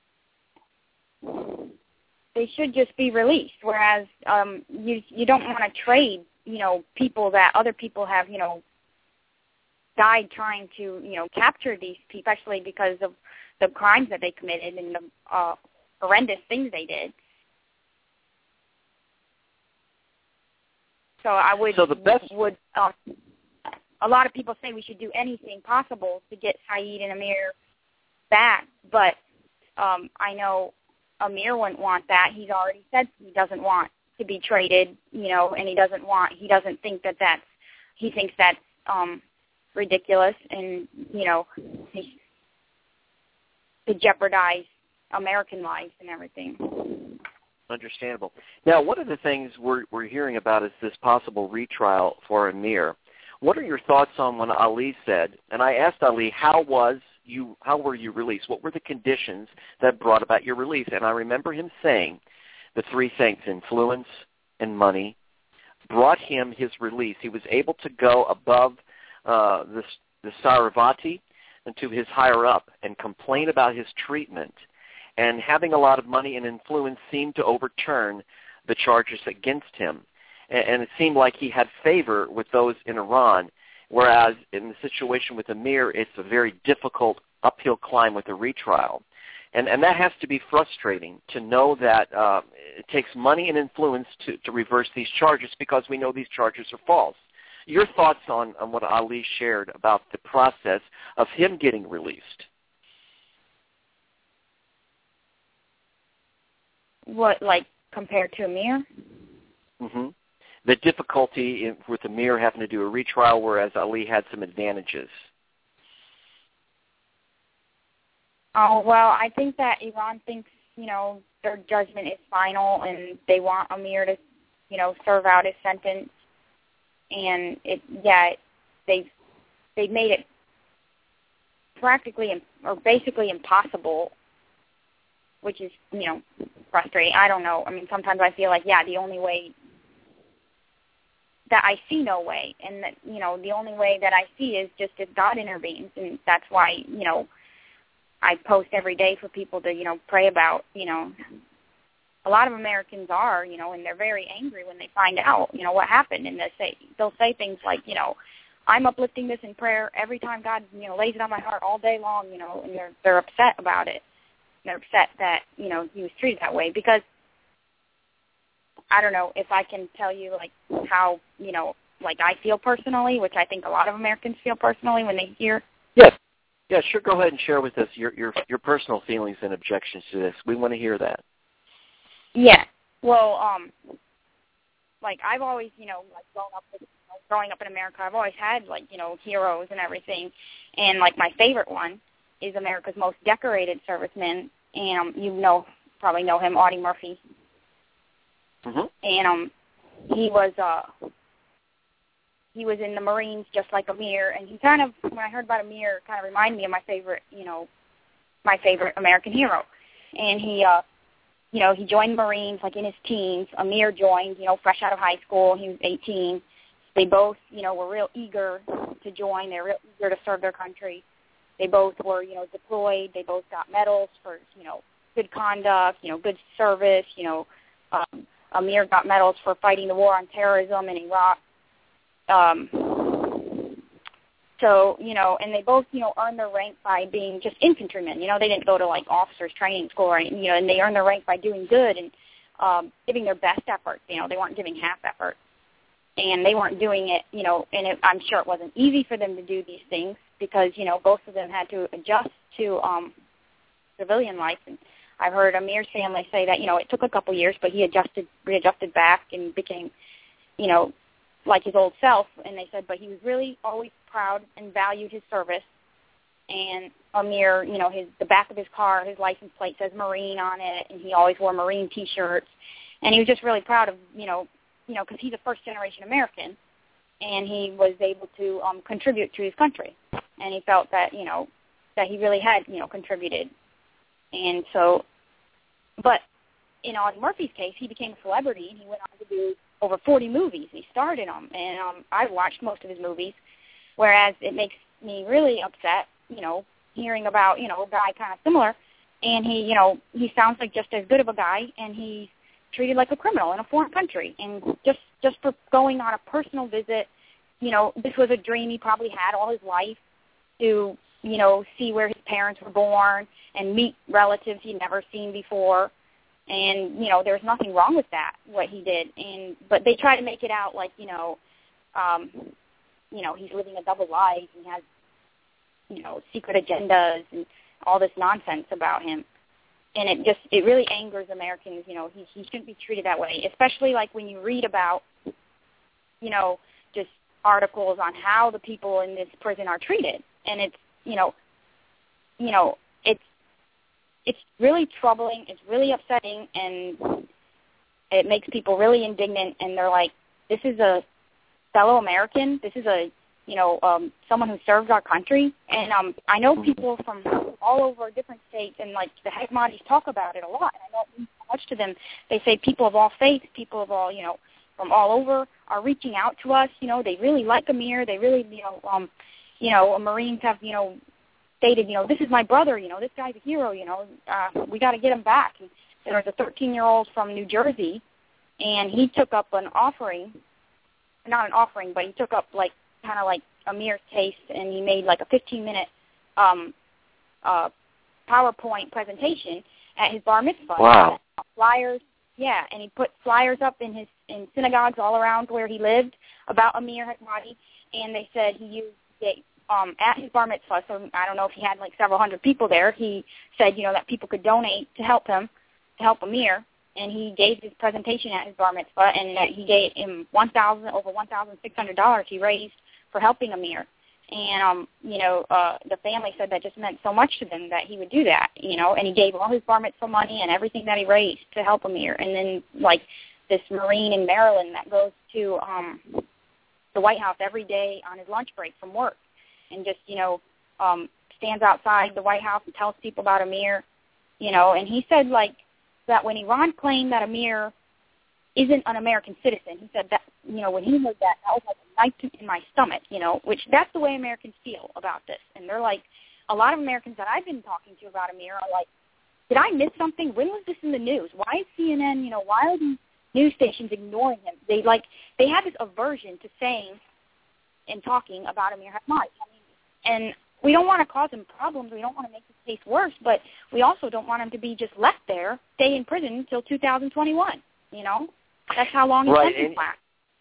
they should just be released. Whereas um, you you don't want to trade, you know, people that other people have, you know, died trying to, you know, capture these people, especially because of the crimes that they committed and the uh, horrendous things they did. So I would so the best would um, a lot of people say we should do anything possible to get Saeed and Amir back, but um, I know Amir wouldn't want that. He's already said he doesn't want to be traded, you know, and he doesn't want, he doesn't think that that's, he thinks that's um, ridiculous, and, you know, he, to jeopardize American lives and everything. Understandable. Now, one of the things we're, we're hearing about is this possible retrial for Amir. What are your thoughts on what Ali said? And I asked Ali, how was you? How were you released? What were the conditions that brought about your release? And I remember him saying the three things: influence and money brought him his release. He was able to go above uh, the, the Saravati and to his higher up and complain about his treatment. And having a lot of money and influence seemed to overturn the charges against him. And, and it seemed like he had favor with those in Iran, whereas in the situation with Amir, it's a very difficult uphill climb with a retrial. And, and that has to be frustrating to know that uh, it takes money and influence to, to reverse these charges because we know these charges are false. Your thoughts on, on what Ali shared about the process of him getting released? What, like compared to Amir? Mm-hmm. The difficulty in, with Amir having to do a retrial, whereas Ali had some advantages. Oh, well, I think that Iran thinks, you know, their judgment is final and they want Amir to, you know, serve out his sentence. And, it, yeah, they've, they've made it practically or basically impossible, which is, you know, frustrating. I don't know. I mean, sometimes I feel like, yeah, the only way that I see no way, and that, you know, the only way that I see is just if God intervenes, and that's why, you know, I post every day for people to, you know, pray about, you know. A lot of Americans are, you know, and they're very angry when they find out, you know, what happened, and they say, they'll say things like, you know, I'm uplifting this in prayer every time God, you know, lays it on my heart all day long, you know, and they're they're upset about it. They're upset that, you know, he was treated that way because I don't know if I can tell you, like, how, you know, like I feel personally, which I think a lot of Americans feel personally when they hear. Yes. Yeah, sure. Go ahead and share with us your, your, your personal feelings and objections to this. We want to hear that. Yeah. Well, um, like I've always, you know, like grown up, with, you know, growing up in America, I've always had, like, you know, heroes and everything. And, like, my favorite one is America's most decorated serviceman. And um, you know, probably know him, Audie Murphy. Mm-hmm. And um, he was uh, he was in the Marines just like Amir, and he kind of, when I heard about Amir, kind of reminded me of my favorite, you know, my favorite American hero. And he, uh, you know, he joined the Marines like in his teens. Amir joined, you know, fresh out of high school. He was eighteen. They both, you know, were real eager to join. They were real eager to serve their country. They both were, you know, deployed. They both got medals for, you know, good conduct, you know, good service, you know. Um, Amir got medals for fighting the war on terrorism in Iraq. Um, so, you know, and they both, you know, earned their rank by being just infantrymen. You know, they didn't go to, like, officers training school or anything, you know, and they earned their rank by doing good and um, giving their best effort. You know, they weren't giving half effort. And they weren't doing it, you know, and it, I'm sure it wasn't easy for them to do these things because, you know, both of them had to adjust to um, civilian life. And I've heard Amir's family say that, you know, it took a couple years, but he adjusted, readjusted back and became, you know, like his old self. And they said, but he was really always proud and valued his service. And Amir, you know, his the back of his car, his license plate says Marine on it, and he always wore Marine T-shirts. And he was just really proud of, you know, you know, because he's a first-generation American, and he was able to um, contribute to his country. And he felt that, you know, that he really had, you know, contributed. And so, but in Audie Murphy's case, he became a celebrity, and he went on to do over forty movies. He starred in them, and um, I've watched most of his movies, whereas it makes me really upset, you know, hearing about, you know, a guy kind of similar, and he, you know, he sounds like just as good of a guy, and he's treated like a criminal in a foreign country. And just, just for going on a personal visit, you know, this was a dream he probably had all his life to, you know, see where his parents were born and meet relatives he'd never seen before. And, you know, there's nothing wrong with that, what he did. And but they try to make it out like, you know, um, you know, he's living a double life and he has, you know, secret agendas and all this nonsense about him. And it just, it really angers Americans, you know, he, he shouldn't be treated that way, especially like when you read about, you know, just articles on how the people in this prison are treated. And it's, you know, you know, it's, it's really troubling, it's really upsetting, and it makes people really indignant, and they're like, this is a fellow American, this is a you know, um, someone who serves our country. And um, I know people from all over different states, and, like, the Hekmadis talk about it a lot. And I know it means so much to them. They say people of all faiths, people of all, you know, from all over are reaching out to us. You know, they really like Amir. They really, you know, um, you know, Marines have, you know, stated, you know, this is my brother. You know, this guy's a hero. You know, uh, we got to get him back. And there was a thirteen-year-old from New Jersey, and he took up an offering, not an offering, but he took up, like, kind of like Amir's case, and he made like a fifteen-minute um, uh, PowerPoint presentation at his bar mitzvah. Wow. Flyers, yeah, and he put flyers up in his in synagogues all around where he lived about Amir Hekmati, and they said he used it um, at his bar mitzvah. So I don't know if he had like several hundred people there. He said, you know, that people could donate to help him, to help Amir. And he gave his presentation at his bar mitzvah, and uh, he gave him one thousand over one thousand six hundred dollars he raised for helping Amir. And um, you know, uh, the family said that just meant so much to them that he would do that. You know, and he gave all his bar mitzvah money and everything that he raised to help Amir. And then, like, this Marine in Maryland that goes to um, the White House every day on his lunch break from work, and just, you know, um, stands outside the White House and tells people about Amir. You know, and he said, like, that when Iran claimed that Amir isn't an American citizen, he said that, you know, when he heard that, that was like a knife in my stomach, you know, which that's the way Americans feel about this. And they're like, a lot of Americans that I've been talking to about Amir are like, did I miss something? When was this in the news? Why is C N N, you know, why are these news stations ignoring him? They, like, they have this aversion to saying and talking about Amir Hekmati. I mean, and we don't want to cause him problems. We don't want to make his case worse, but we also don't want him to be just left there, stay in prison until two thousand twenty-one. You know, that's how long his right. sentence lasts.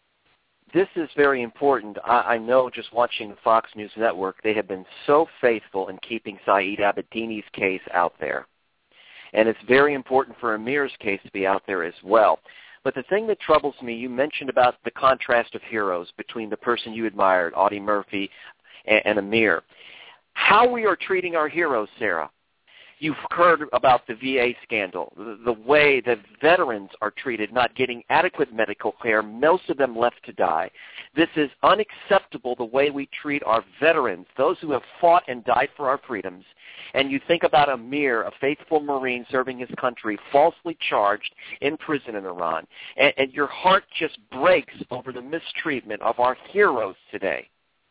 This is very important. I, I know just watching the Fox News Network, they have been so faithful in keeping Saeed Abedini's case out there. And it's very important for Amir's case to be out there as well. But the thing that troubles me, you mentioned about the contrast of heroes between the person you admired, Audie Murphy, and, and Amir. How we are treating our heroes, Sarah. You've heard about the V A scandal, the, the way that veterans are treated, not getting adequate medical care, most of them left to die. This is unacceptable, the way we treat our veterans, those who have fought and died for our freedoms. And you think about Amir, a faithful Marine serving his country, falsely charged in prison in Iran, and, and your heart just breaks over the mistreatment of our heroes today.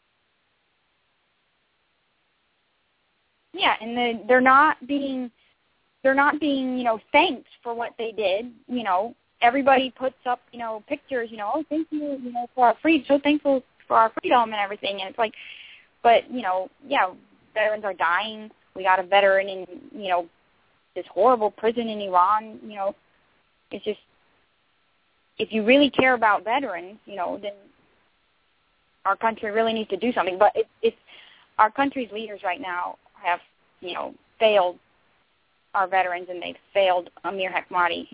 Yeah, and the, they're not being, they're not being, you know, thanked for what they did. You know, everybody puts up, you know, pictures. You know, oh, thank you, you know, for our freedom. So thankful for our freedom and everything. And it's like, but you know, yeah, veterans are dying. We got a veteran in, you know, this horrible prison in Iran. You know, it's just, if you really care about veterans, you know, then our country really needs to do something. But it, it's our country's leaders right now have, you know, failed our veterans, and they've failed Amir Hekmati.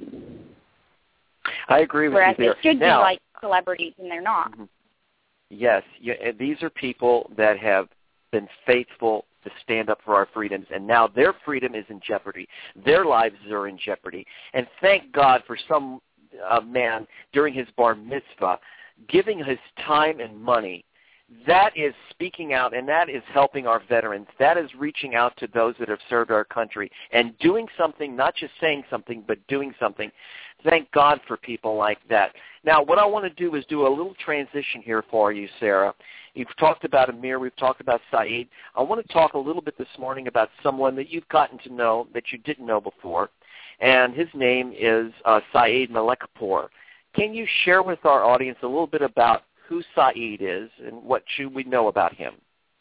I agree with Whereas you there. they should now, be like celebrities, and they're not. Yes, yeah, these are people that have been faithful to stand up for our freedoms, and now their freedom is in jeopardy. Their lives are in jeopardy. And thank God for some uh, man during his bar mitzvah giving his time and money. That is speaking out, and that is helping our veterans. That is reaching out to those that have served our country and doing something, not just saying something, but doing something. Thank God for people like that. Now, what I want to do is do a little transition here for you, Sarah. You've talked about Amir. We've talked about Saeed. I want to talk a little bit this morning about someone that you've gotten to know that you didn't know before, and his name is uh, Saeed Malekpour. Can you share with our audience a little bit about who Saeed is and what should we know about him?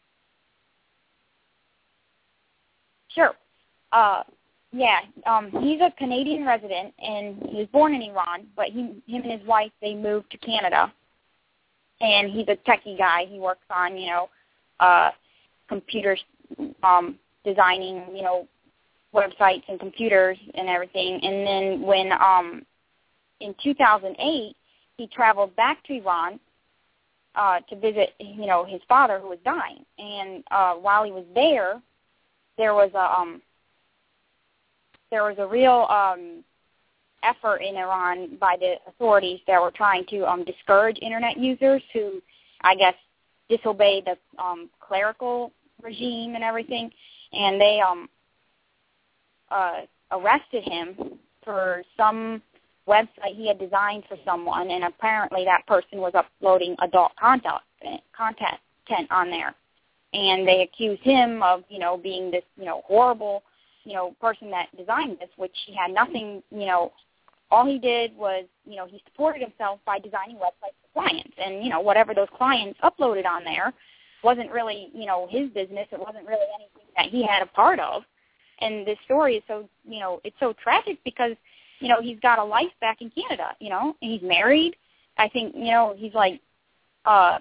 Sure. Uh, yeah, um, he's a Canadian resident, and he was born in Iran, but he, him and his wife, they moved to Canada. And he's a techie guy. He works on, you know, uh, computers, um, designing, you know, websites and computers and everything. And then when, um, in two thousand eight, he traveled back to Iran Uh, to visit, you know, his father who was dying. And uh, while he was there, there was a um, there was a real um, effort in Iran by the authorities that were trying to um, discourage Internet users who, I guess, disobey the um, clerical regime and everything, and they um, uh, arrested him for some website he had designed for someone, and apparently that person was uploading adult content, content on there. And they accused him of, you know, being this, you know, horrible, you know, person that designed this, which he had nothing, you know, all he did was, you know, he supported himself by designing websites for clients. And, you know, whatever those clients uploaded on there wasn't really, you know, his business. It wasn't really anything that he had a part of. And this story is so, you know, it's so tragic because, you know, he's got a life back in Canada, you know, and he's married. I think, you know, he's like, uh,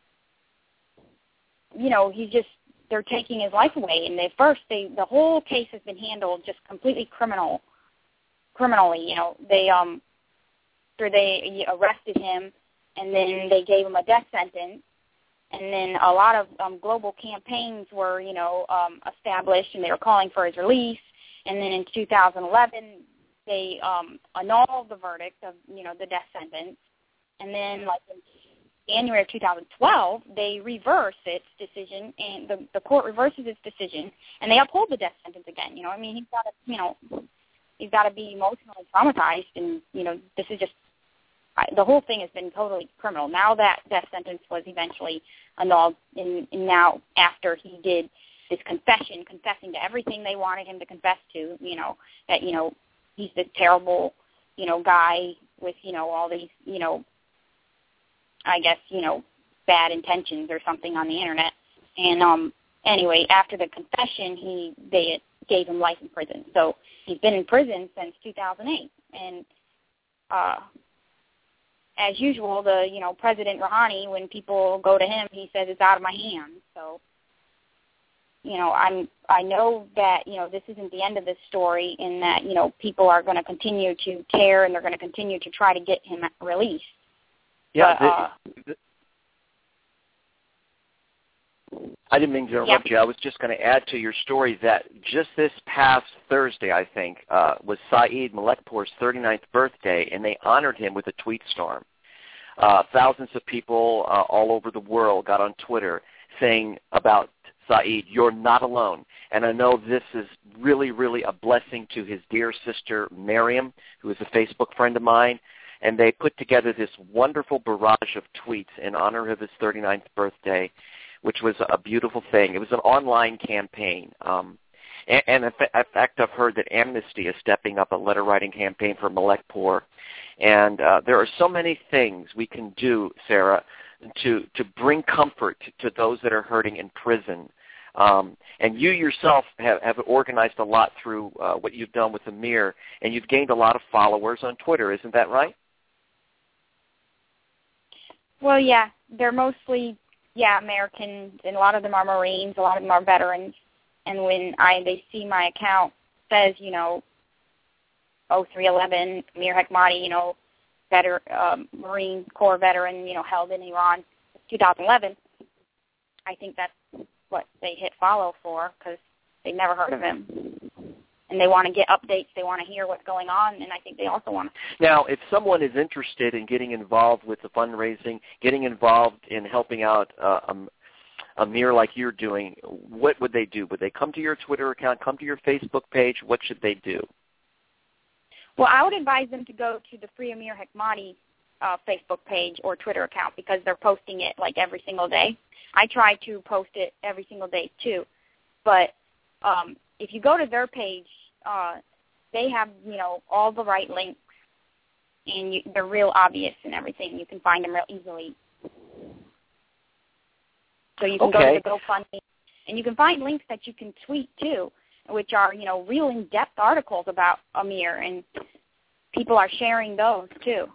you know, he's just, they're taking his life away. And they first, they, the whole case has been handled just completely criminal, criminally, you know. They, um, after they arrested him, and then they gave him a death sentence. And then a lot of um, global campaigns were, you know, um, established, and they were calling for his release. And then in two thousand eleven, they um, annulled the verdict of, you know, the death sentence. And then, like, in January of two thousand twelve, they reverse its decision, and the, the court reverses its decision, and they uphold the death sentence again. You know, I mean, he's got to, you know, he's got to be emotionally traumatized, and, you know, this is just, I, the whole thing has been totally criminal. Now that death sentence was eventually annulled, and, and now after he did this confession, confessing to everything they wanted him to confess to, you know, that, you know, he's this terrible, you know, guy with, you know, all these, you know, I guess, you know, bad intentions or something on the internet. And um, anyway, after the confession, he they gave him life in prison. So he's been in prison since two thousand eight. And uh, as usual, the, you know, President Rouhani, when people go to him, he says it's out of my hands. So, you know, I'm I know that, you know, this isn't the end of this story, in that, you know, people are going to continue to care, and they're going to continue to try to get him released. Yeah, but, uh, the, the, I didn't mean to interrupt yeah. you. I was just going to add to your story that just this past Thursday, I think, uh, was Saeed Malekpour's thirty-ninth birthday, and they honored him with a tweet storm. Uh, thousands of people uh, all over the world got on Twitter saying about Saeed, "You're not alone." And I know this is really, really a blessing to his dear sister, Miriam, who is a Facebook friend of mine. And they put together this wonderful barrage of tweets in honor of his thirty-ninth birthday, which was a beautiful thing. It was an online campaign. Um, and, and in fact, I've heard that Amnesty is stepping up a letter-writing campaign for Malekpour. And uh, there are so many things we can do, Sarah, to, to bring comfort to those that are hurting in prison. Um, and you yourself have, have organized a lot through uh, what you've done with Amir, and you've gained a lot of followers on Twitter. Isn't that right? Well, yeah, they're mostly, yeah, Americans, and a lot of them are Marines, a lot of them are veterans. And when I they see my account says, you know, oh three eleven, Amir Hekmati, you know, veteran, um, Marine Corps veteran, you know, held in Iran, two thousand eleven, I think that's what they hit follow for, because they never heard of him. And they want to get updates. They want to hear what's going on, and I think they also want to. Now, if someone is interested in getting involved with the fundraising, getting involved in helping out uh, um, Amir like you're doing, what would they do? Would they come to your Twitter account, come to your Facebook page? What should they do? Well, I would advise them to go to the Free Amir Hekmati uh, Facebook page or Twitter account, because they're posting it like every single day. I try to post it every single day too, but um, if you go to their page, uh, they have, you know, all the right links, and you, they're real obvious and everything. You can find them real easily. So you can okay. go to the GoFundMe, and you can find links that you can tweet too, which are, you know, real in-depth articles about Amir, and people are sharing those too.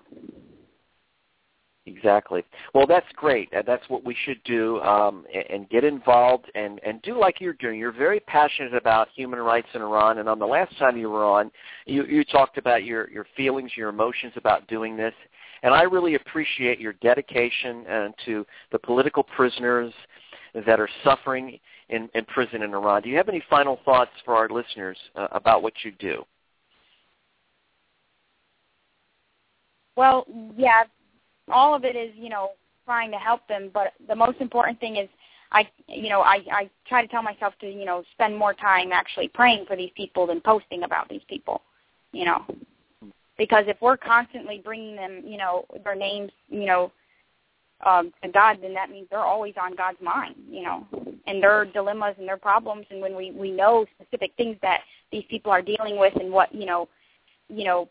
Exactly. Well, that's great. That's what we should do, um, and, and get involved and, and do like you're doing. You're very passionate about human rights in Iran, and on the last time you were on, you, you talked about your, your feelings, your emotions about doing this, and I really appreciate your dedication uh, to the political prisoners that are suffering in, in prison in Iran. Do you have any final thoughts for our listeners uh, about what you do? Well, yeah. All of it is, you know, trying to help them, but the most important thing is I, you know, I, I try to tell myself to, you know, spend more time actually praying for these people than posting about these people, you know, because if we're constantly bringing them, you know, their names, you know, um, to God, then that means they're always on God's mind, you know, and their dilemmas and their problems. And when we, we know specific things that these people are dealing with and what, you know, you know,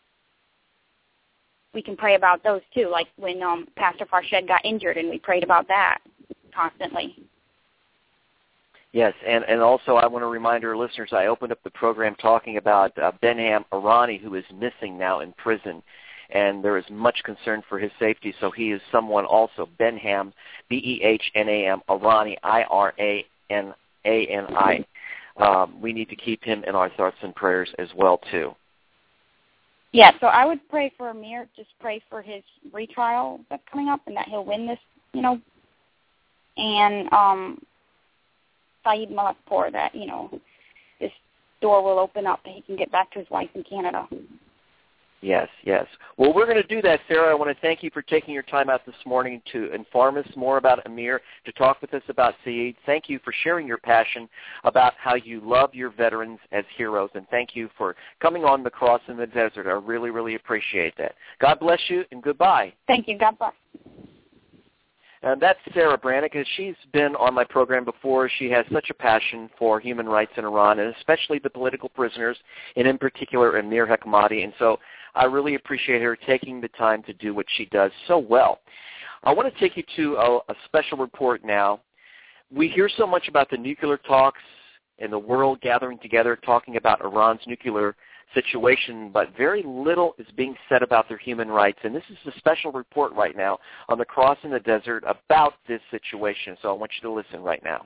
we can pray about those too, like when um, Pastor Farshed got injured and we prayed about that constantly. Yes, and, and also I want to remind our listeners, I opened up the program talking about uh, Benham Irani, who is missing now in prison, and there is much concern for his safety, so he is someone also, Benham, B E H N A M, Irani, I R A N A N I. Um, we need to keep him in our thoughts and prayers as well, too. Yeah, so I would pray for Amir, just pray for his retrial that's coming up and that he'll win this, you know, and um, Saeed Malakpour, that, you know, this door will open up and he can get back to his wife in Canada. Yes, yes. Well, we're going to do that, Sarah. I want to thank you for taking your time out this morning to inform us more about Amir, to talk with us about Saeed. Thank you for sharing your passion about how you love your veterans as heroes, and thank you for coming on The Cross in the Desert. I really, really appreciate that. God bless you, and goodbye. Thank you. God bless. And that's Sarah Brannick, and she's been on my program before. She has such a passion for human rights in Iran, and especially the political prisoners, and in particular Amir Hekmati. And so I really appreciate her taking the time to do what she does so well. I want to take you to a, a special report now. We hear so much about the nuclear talks and the world gathering together talking about Iran's nuclear situation, but very little is being said about their human rights. And this is a special report right now on The Cross in the Desert about this situation. So I want you to listen right now.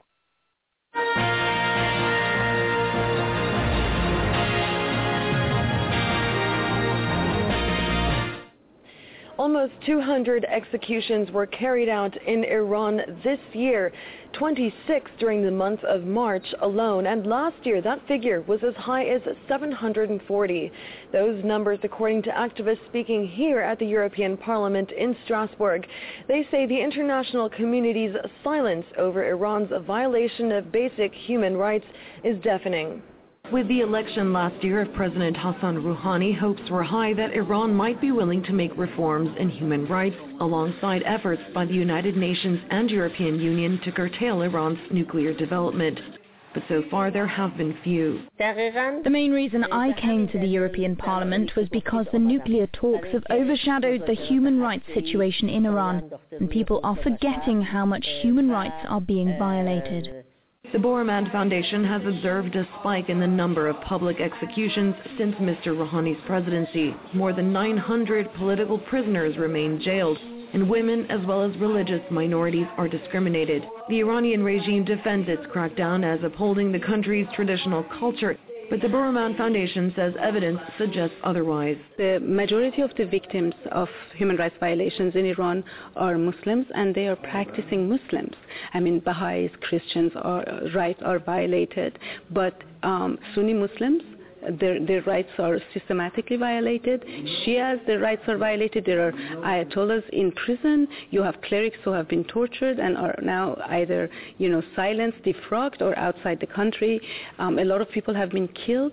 Almost two hundred executions were carried out in Iran this year, twenty-six during the month of March alone, and last year that figure was as high as seven hundred forty. Those numbers according to activists speaking here at the European Parliament in Strasbourg. They say the international community's silence over Iran's violation of basic human rights is deafening. With the election last year of President Hassan Rouhani, hopes were high that Iran might be willing to make reforms in human rights alongside efforts by the United Nations and European Union to curtail Iran's nuclear development. But so far there have been few. The main reason I came to the European Parliament was because the nuclear talks have overshadowed the human rights situation in Iran, and people are forgetting how much human rights are being violated. The Boromand Foundation has observed a spike in the number of public executions since Mister Rouhani's presidency. More than nine hundred political prisoners remain jailed, and women as well as religious minorities are discriminated. The Iranian regime defends its crackdown as upholding the country's traditional culture, but the Boromand Foundation says evidence suggests otherwise. The majority of the victims of human rights violations in Iran are Muslims, and they are practicing Muslims. I mean, Baha'is, Christians, are, rights are violated, but um, Sunni Muslims, Their, their rights are systematically violated. Shias, their rights are violated. There are ayatollahs in prison. You have clerics who have been tortured and are now either, you know, silenced, defrocked, or outside the country. Um, a lot of people have been killed.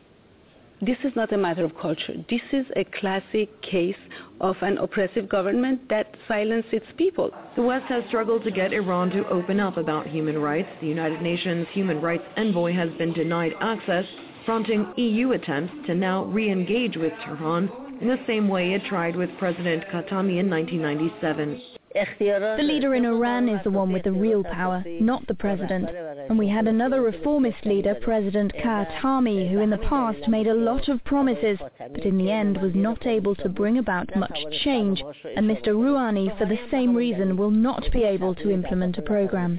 This is not a matter of culture. This is a classic case of an oppressive government that silenced its people. The West has struggled to get Iran to open up about human rights. The United Nations Human Rights Envoy has been denied access, prompting E U attempts to now re-engage with Tehran in the same way it tried with President Khatami in nineteen ninety-seven. The leader in Iran is the one with the real power, not the president. And we had another reformist leader, President Khatami, who in the past made a lot of promises, but in the end was not able to bring about much change. And Mister Rouhani, for the same reason, will not be able to implement a program.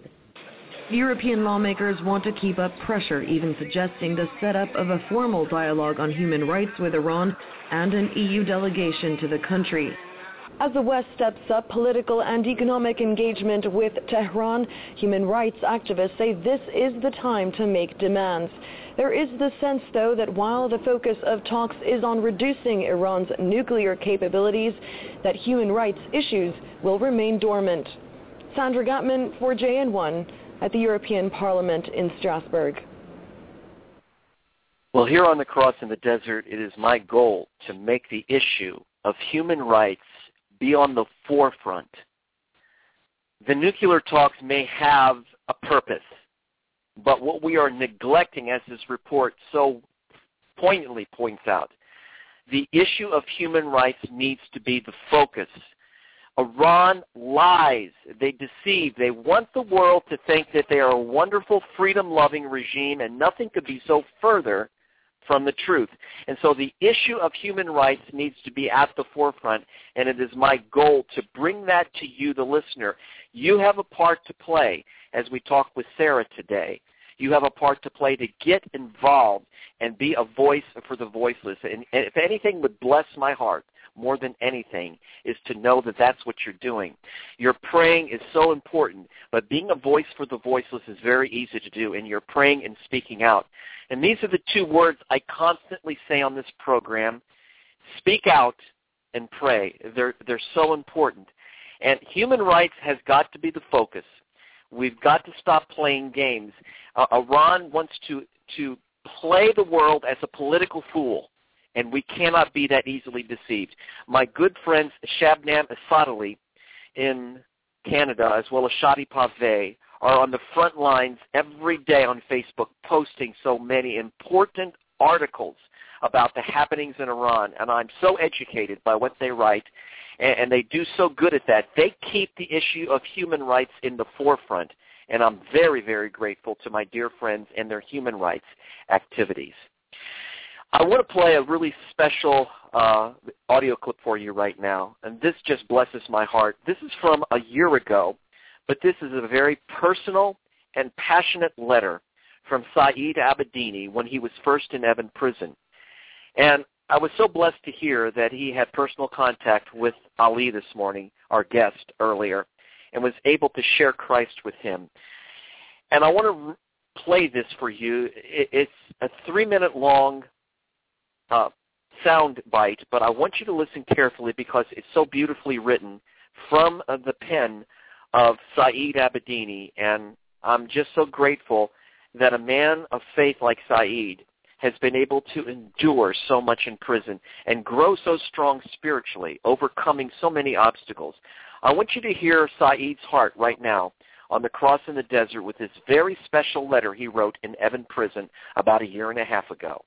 European lawmakers want to keep up pressure, even suggesting the setup of a formal dialogue on human rights with Iran and an E U delegation to the country. As the West steps up political and economic engagement with Tehran, human rights activists say this is the time to make demands. There is the sense, though, that while the focus of talks is on reducing Iran's nuclear capabilities, that human rights issues will remain dormant. Sandra Gatman for J N one at the European Parliament in Strasbourg. Well, here on the Cross in the Desert, it is my goal to make the issue of human rights be on the forefront. The nuclear talks may have a purpose, but what we are neglecting, as this report so poignantly points out, the issue of human rights needs to be the focus. Iran lies. They deceive. They want the world to think that they are a wonderful, freedom-loving regime, and nothing could be so further from the truth. And so the issue of human rights needs to be at the forefront, and it is my goal to bring that to you, the listener. You have a part to play, as we talked with Sarah today. You have a part to play to get involved and be a voice for the voiceless. And if anything would bless my heart more than anything is to know that that's what you're doing. Your praying is so important, but being a voice for the voiceless is very easy to do, and you're praying and speaking out. And these are the two words I constantly say on this program: speak out and pray. They're, they're so important. And human rights has got to be the focus. We've got to stop playing games. Uh, Iran wants to, to play the world as a political fool, and we cannot be that easily deceived. My good friends Shabnam Asadali in Canada, as well as Shadi Paveh, are on the front lines every day on Facebook posting so many important articles about the happenings in Iran, and I'm so educated by what they write, and, and they do so good at that. They keep the issue of human rights in the forefront, and I'm very, very grateful to my dear friends and their human rights activities. I want to play a really special uh, audio clip for you right now, and this just blesses my heart. This is from a year ago, but this is a very personal and passionate letter from Saeed Abedini when he was first in Evin prison. And I was so blessed to hear that he had personal contact with Ali this morning, our guest earlier, and was able to share Christ with him. And I want to play this for you. It's a three-minute long uh, sound bite, but I want you to listen carefully because it's so beautifully written from uh, the pen of Saeed Abedini, and I'm just so grateful that a man of faith like Saeed has been able to endure so much in prison and grow so strong spiritually, overcoming so many obstacles. I want you to hear Saeed's heart right now on the Cross in the Desert with this very special letter he wrote in Evin prison about a year and a half ago.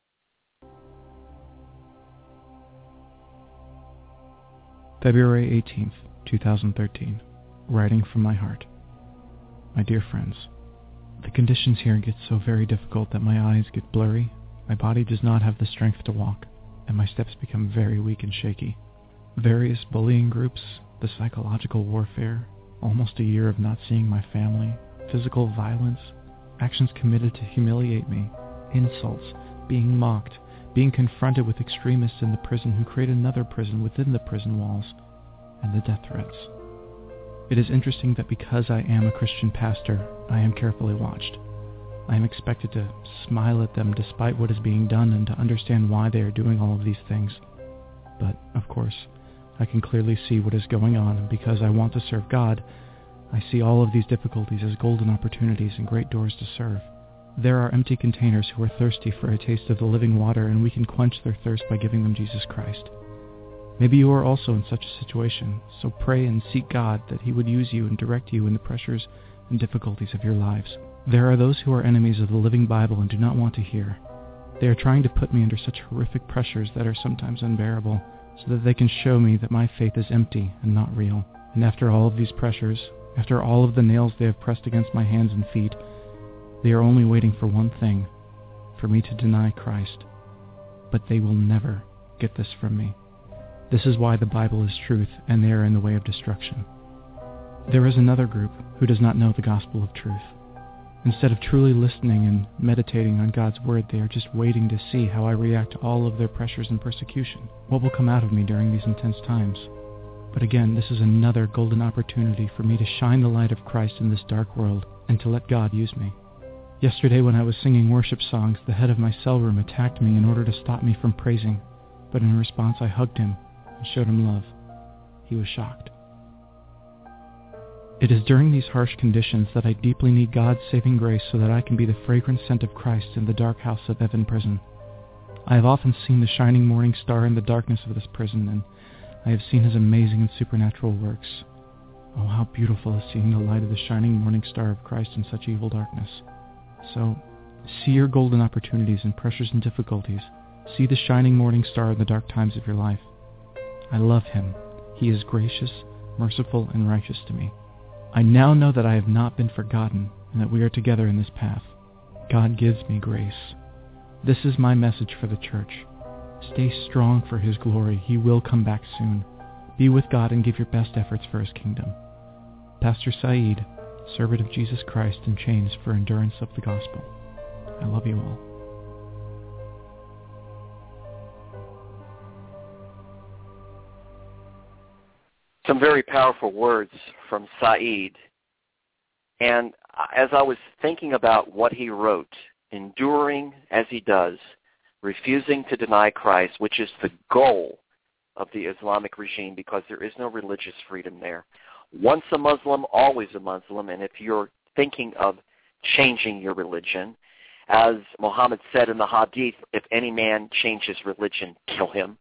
February eighteenth, twenty thirteen. Writing from my heart. My dear friends, the conditions here get so very difficult that my eyes get blurry, my body does not have the strength to walk, and my steps become very weak and shaky. Various bullying groups, the psychological warfare, almost a year of not seeing my family, physical violence, actions committed to humiliate me, insults, being mocked, being confronted with extremists in the prison who create another prison within the prison walls, and the death threats. It is interesting that because I am a Christian pastor, I am carefully watched. I am expected to smile at them despite what is being done and to understand why they are doing all of these things. But, of course, I can clearly see what is going on, and because I want to serve God, I see all of these difficulties as golden opportunities and great doors to serve. There are empty containers who are thirsty for a taste of the living water, and we can quench their thirst by giving them Jesus Christ. Maybe you are also in such a situation, so pray and seek God that He would use you and direct you in the pressures and difficulties of your lives. There are those who are enemies of the living Bible and do not want to hear. They are trying to put me under such horrific pressures that are sometimes unbearable, so that they can show me that my faith is empty and not real. And after all of these pressures, after all of the nails they have pressed against my hands and feet, they are only waiting for one thing, for me to deny Christ. But they will never get this from me. This is why the Bible is truth, and they are in the way of destruction. There is another group who does not know the gospel of truth. Instead of truly listening and meditating on God's word, they are just waiting to see how I react to all of their pressures and persecution. What will come out of me during these intense times? But again, this is another golden opportunity for me to shine the light of Christ in this dark world and to let God use me. Yesterday when I was singing worship songs, the head of my cell room attacked me in order to stop me from praising, but in response I hugged him and showed him love. He was shocked. It is during these harsh conditions that I deeply need God's saving grace so that I can be the fragrant scent of Christ in the dark house of Evin Prison. I have often seen the shining morning star in the darkness of this prison, and I have seen his amazing and supernatural works. Oh, how beautiful is seeing the light of the shining morning star of Christ in such evil darkness. So, see your golden opportunities in pressures and difficulties. See the shining morning star in the dark times of your life. I love him. He is gracious, merciful, and righteous to me. I now know that I have not been forgotten and that we are together in this path. God gives me grace. This is my message for the church. Stay strong for his glory. He will come back soon. Be with God and give your best efforts for his kingdom. Pastor Saeed, servant of Jesus Christ in chains for endurance of the gospel. I love you all. Some very powerful words from Saeed. And as I was thinking about what he wrote, enduring as he does, refusing to deny Christ, which is the goal of the Islamic regime because there is no religious freedom there. Once a Muslim, always a Muslim, and if you're thinking of changing your religion, as Muhammad said in the Hadith, if any man changes religion, kill him.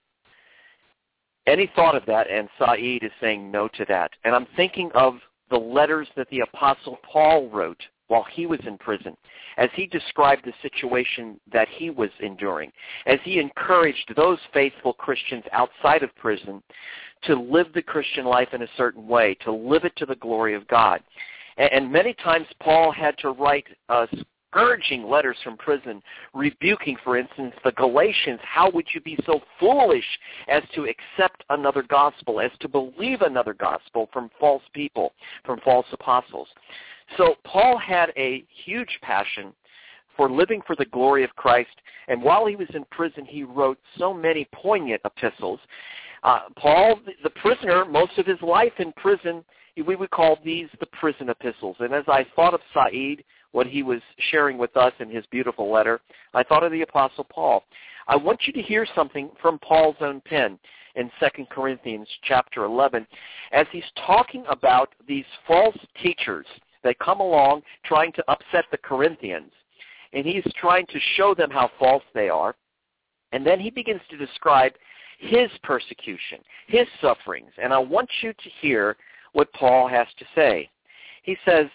Any thought of that, and Saeed is saying no to that. And I'm thinking of the letters that the Apostle Paul wrote while he was in prison, as he described the situation that he was enduring, as he encouraged those faithful Christians outside of prison to live the Christian life in a certain way, to live it to the glory of God. And many times Paul had to write uh, scourging letters from prison, rebuking, for instance, the Galatians. How would you be so foolish as to accept another gospel, as to believe another gospel from false people, from false apostles? So Paul had a huge passion for living for the glory of Christ, and while he was in prison, he wrote so many poignant epistles. Uh, Paul, the prisoner, most of his life in prison, we would call these the prison epistles. And as I thought of Saeed, what he was sharing with us in his beautiful letter, I thought of the Apostle Paul. I want you to hear something from Paul's own pen in Second Corinthians chapter eleven, as he's talking about these false teachers that come along trying to upset the Corinthians, and he's trying to show them how false they are. And then he begins to describe his persecution, his sufferings. And I want you to hear what Paul has to say. He says,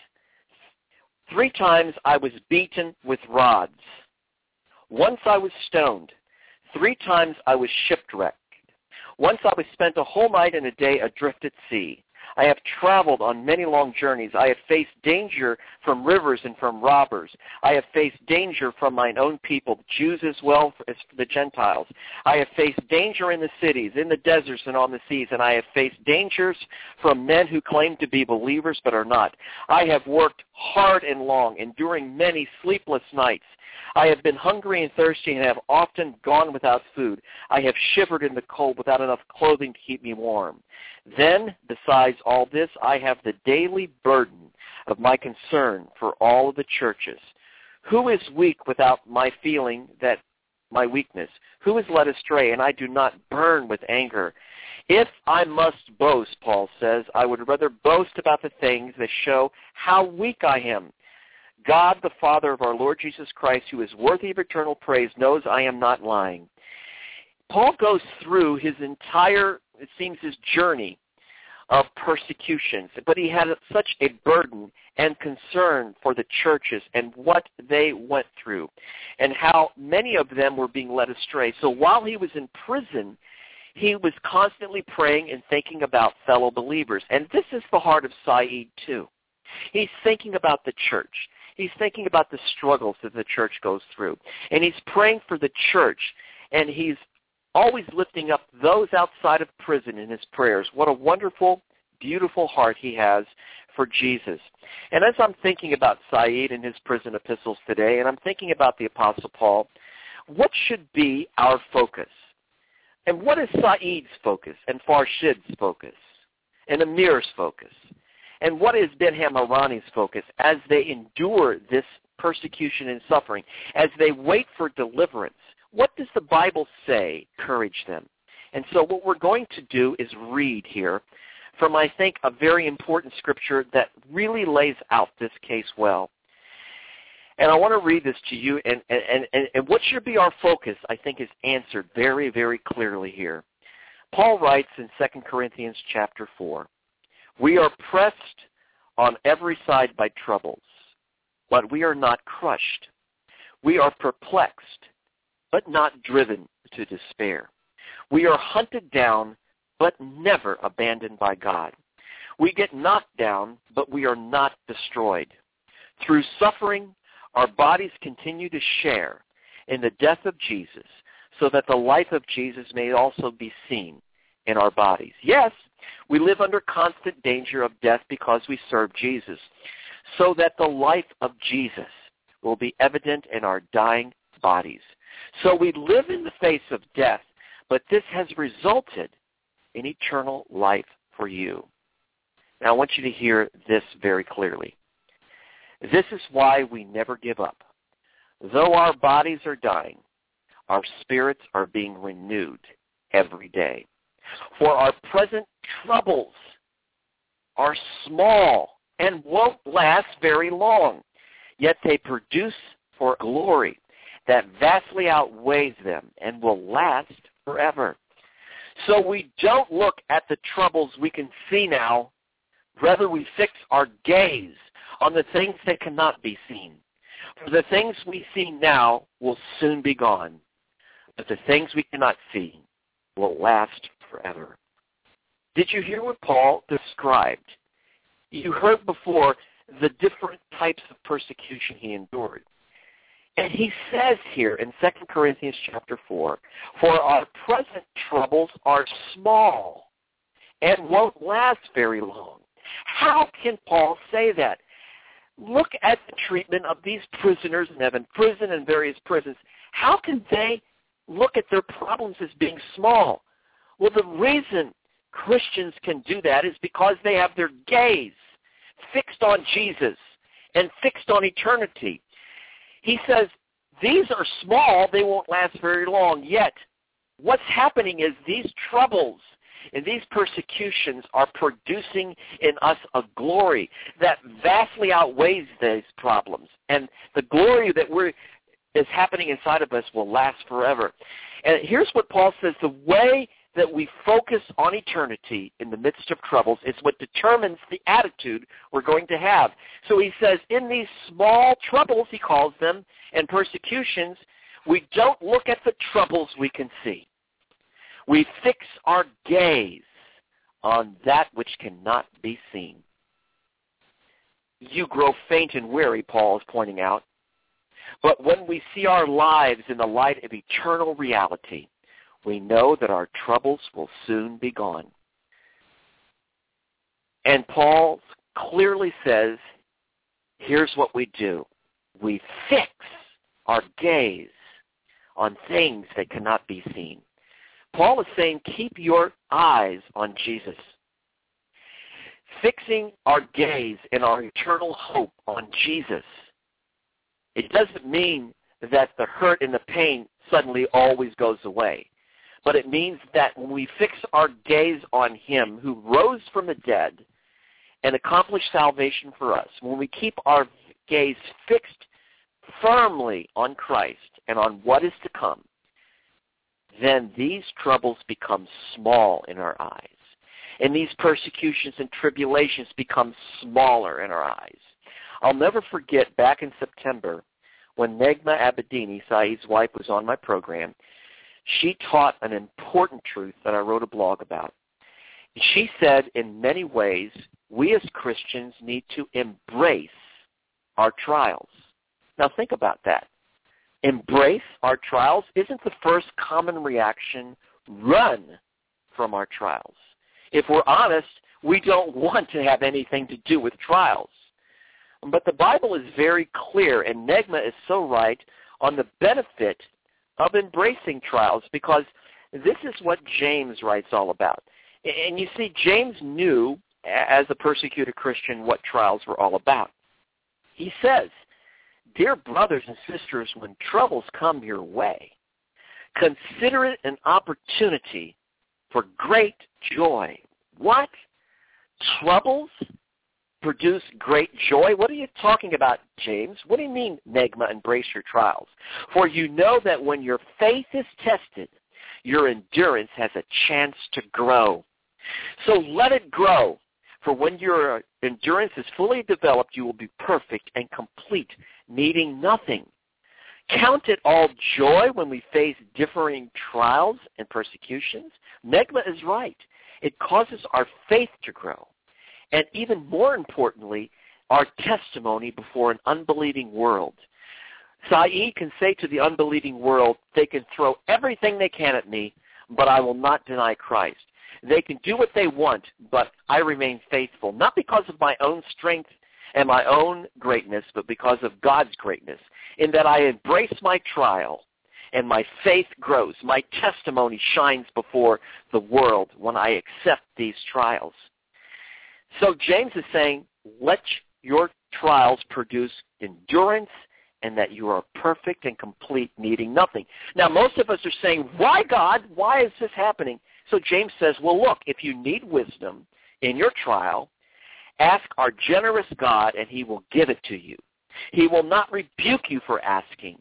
three times I was beaten with rods. Once I was stoned. Three times I was shipwrecked. Once I was spent a whole night and a day adrift at sea. I have traveled on many long journeys. I have faced danger from rivers and from robbers. I have faced danger from mine own people, the Jews as well as the Gentiles. I have faced danger in the cities, in the deserts, and on the seas, and I have faced dangers from men who claim to be believers but are not. I have worked hard and long, enduring many sleepless nights. I have been hungry and thirsty and have often gone without food. I have shivered in the cold without enough clothing to keep me warm. Then, besides all this, I have the daily burden of my concern for all of the churches. Who is weak without my feeling that my weakness? Who is led astray, and I do not burn with anger? If I must boast, Paul says, I would rather boast about the things that show how weak I am. God, the Father of our Lord Jesus Christ, who is worthy of eternal praise, knows I am not lying. Paul goes through his entire, it seems, his journey of persecutions, but he had such a burden and concern for the churches and what they went through and how many of them were being led astray. So while he was in prison, he was constantly praying and thinking about fellow believers. And this is the heart of Saeed too. He's thinking about the church. He's thinking about the struggles that the church goes through. And he's praying for the church, and he's always lifting up those outside of prison in his prayers. What a wonderful, beautiful heart he has for Jesus. And as I'm thinking about Saeed and his prison epistles today, and I'm thinking about the Apostle Paul, what should be our focus? And what is Saeed's focus and Farshid's focus and Amir's focus? And what is Benham Irani's focus as they endure this persecution and suffering, as they wait for deliverance? What does the Bible say encourage them? And so what we're going to do is read here from, I think, a very important scripture that really lays out this case well. And I want to read this to you, and, and, and, and what should be our focus, I think, is answered very, very clearly here. Paul writes in Second Corinthians chapter four, "We are pressed on every side by troubles, but we are not crushed. We are perplexed, but not driven to despair. We are hunted down, but never abandoned by God. We get knocked down, but we are not destroyed. Through suffering, our bodies continue to share in the death of Jesus, so that the life of Jesus may also be seen in our bodies. Yes, we live under constant danger of death because we serve Jesus, so that the life of Jesus will be evident in our dying bodies. So we live in the face of death, but this has resulted in eternal life for you." Now I want you to hear this very clearly. This is why we never give up. Though our bodies are dying, our spirits are being renewed every day. For our present troubles are small and won't last very long, yet they produce for glory that vastly outweighs them and will last forever. So we don't look at the troubles we can see now. Rather, we fix our gaze on the things that cannot be seen. For the things we see now will soon be gone, but the things we cannot see will last forever. Did you hear what Paul described? You heard before the different types of persecution he endured. And he says here in Second Corinthians chapter four, "For our present troubles are small and won't last very long." How can Paul say that? Look at the treatment of these prisoners in Evan prison and various prisons. How can they look at their problems as being small? Well, the reason Christians can do that is because they have their gaze fixed on Jesus and fixed on eternity. He says, these are small, they won't last very long. Yet, what's happening is these troubles and these persecutions are producing in us a glory that vastly outweighs these problems. And the glory that we're, is happening inside of us will last forever. And here's what Paul says: the way that we focus on eternity in the midst of troubles is what determines the attitude we're going to have. So he says, in these small troubles, he calls them, and persecutions, we don't look at the troubles we can see. We fix our gaze on that which cannot be seen. You grow faint and weary, Paul is pointing out. But when we see our lives in the light of eternal reality, we know that our troubles will soon be gone. And Paul clearly says, here's what we do. We fix our gaze on things that cannot be seen. Paul is saying, keep your eyes on Jesus. Fixing our gaze and our eternal hope on Jesus. It doesn't mean that the hurt and the pain suddenly always goes away. But it means that when we fix our gaze on him who rose from the dead and accomplished salvation for us, when we keep our gaze fixed firmly on Christ and on what is to come, then these troubles become small in our eyes. And these persecutions and tribulations become smaller in our eyes. I'll never forget back in September when Negma Abedini, Saeed's wife, was on my program. She taught an important truth that I wrote a blog about. She said, in many ways, we as Christians need to embrace our trials. Now think about that. Embrace our trials isn't the first common reaction. Run from our trials. If we're honest, we don't want to have anything to do with trials. But the Bible is very clear, and Negma is so right, on the benefit of embracing trials, because This is what James writes all about. And you see, James knew, as a persecuted Christian, what trials were all about. He says, "Dear brothers and sisters, when troubles come your way, consider it an opportunity for great joy." What? Troubles produce great joy? What are you talking about, James? What do you mean, Negma, embrace your trials? For you know that when your faith is tested, your endurance has a chance to grow. So let it grow. For when your endurance is fully developed, you will be perfect and complete, needing nothing. Count it all joy when we face differing trials and persecutions. Negma is right. It causes our faith to grow. And even more importantly, our testimony before an unbelieving world. Saeed can say to the unbelieving world, they can throw everything they can at me, but I will not deny Christ. They can do what they want, but I remain faithful, not because of my own strength and my own greatness, but because of God's greatness, in that I embrace my trial and my faith grows. My testimony shines before the world when I accept these trials. So James is saying, let your trials produce endurance and that you are perfect and complete, needing nothing. Now, most of us are saying, why, God? Why is this happening? So James says, well, look, if you need wisdom in your trial, ask our generous God, and he will give it to you. He will not rebuke you for asking.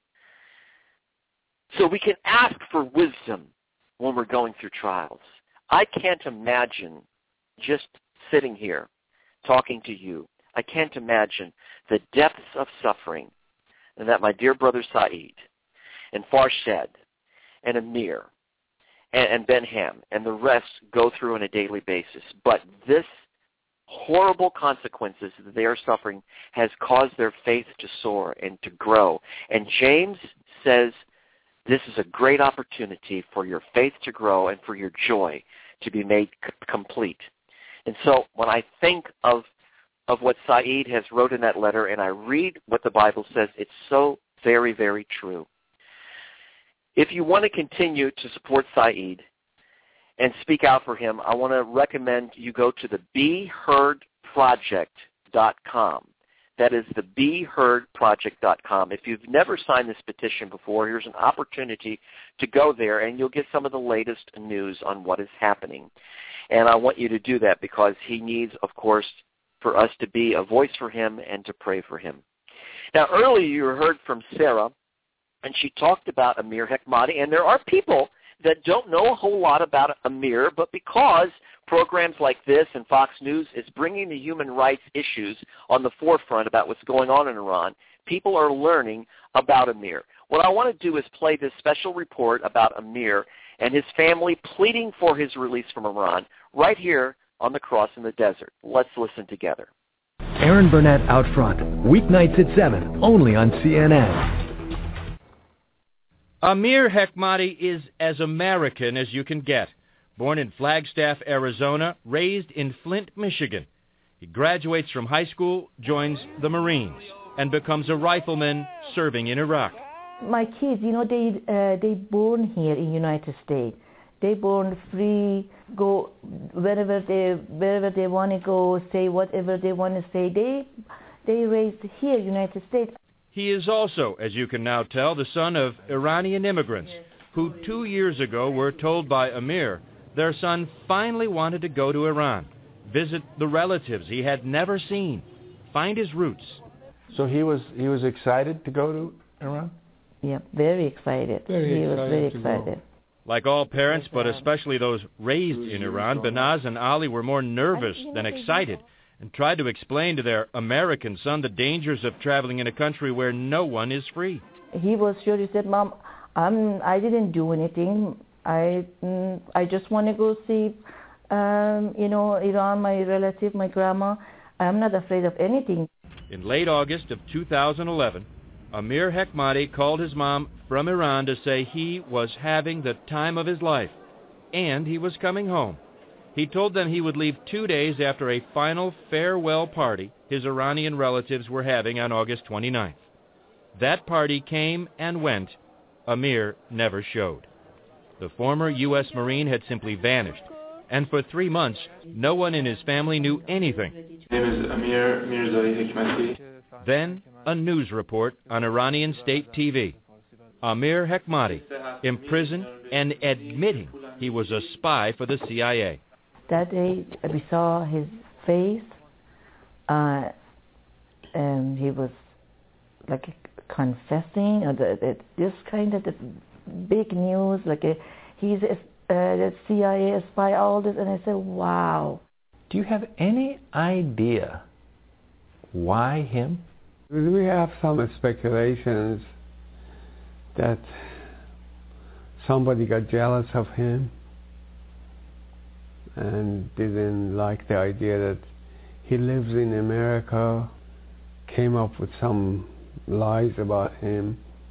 So we can ask for wisdom when we're going through trials. I can't imagine just sitting here talking to you. I can't imagine the depths of suffering and that my dear brother Saeed and Farshad and Amir and, and Benham and the rest go through on a daily basis. But this horrible consequences that they are suffering has caused their faith to soar and to grow. And James says this is a great opportunity for your faith to grow and for your joy to be made c- complete. And so when I think of of what Saeed has wrote in that letter and I read what the Bible says, it's so very, very true. If you want to continue to support Saeed and speak out for him, I want to recommend you go to the be heard project dot com. That is the be heard project dot com. If you've never signed this petition before, here's an opportunity to go there, and you'll get some of the latest news on what is happening. And I want you to do that because he needs, of course, for us to be a voice for him and to pray for him. Now, earlier you heard from Sarah, and she talked about Amir Hekmati, and there are people that don't know a whole lot about Amir, but because programs like this and Fox News is bringing the human rights issues on the forefront about what's going on in Iran, people are learning about Amir. What I want to do is play this special report about Amir and his family pleading for his release from Iran right here on the Cross in the Desert. Let's listen together. Aaron Burnett Out Front, weeknights at seven, only on C N N. Amir Hekmati is as American as you can get. Born in Flagstaff, Arizona, raised in Flint, Michigan. He graduates from high school, joins the Marines, and becomes a rifleman serving in Iraq. My kids, you know, they uh, they born here in United States. They born free, go wherever they wherever they want to go, say whatever they want to say. They they raised here, United States. He is also, as you can now tell, the son of Iranian immigrants who two years ago were told by Amir their son finally wanted to go to Iran, visit the relatives he had never seen, find his roots. So he was he was excited to go to Iran? Yeah, very excited. Very he excited was very to excited. go. Like all parents, but especially those raised in Iran, Banaz and Ali were more nervous than excited and tried to explain to their American son the dangers of traveling in a country where no one is free. He was sure. He said, "Mom, I'm, I didn't do anything. I, mm, I just want to go see, um, you know, Iran, my relative, my grandma. I'm not afraid of anything." In late August of two thousand eleven, Amir Hekmati called his mom from Iran to say he was having the time of his life, and he was coming home. He told them he would leave two days after a final farewell party his Iranian relatives were having on August twenty-ninth. That party came and went. Amir never showed. The former U S Marine had simply vanished, and for three months, no one in his family knew anything. My name is Amir Mirzai Hekmati. Then, a news report on Iranian state T V. Amir Hekmati, imprisoned and admitting he was a spy for the C I A. That day, we saw his face, uh, and he was like confessing, or the, the, this kind of the big news, like a, he's a, uh, the C I A spy, all this, and I said, wow. Do you have any idea why him? We have some speculations that somebody got jealous of him and didn't like the idea that he lives in America, came up with some lies about him,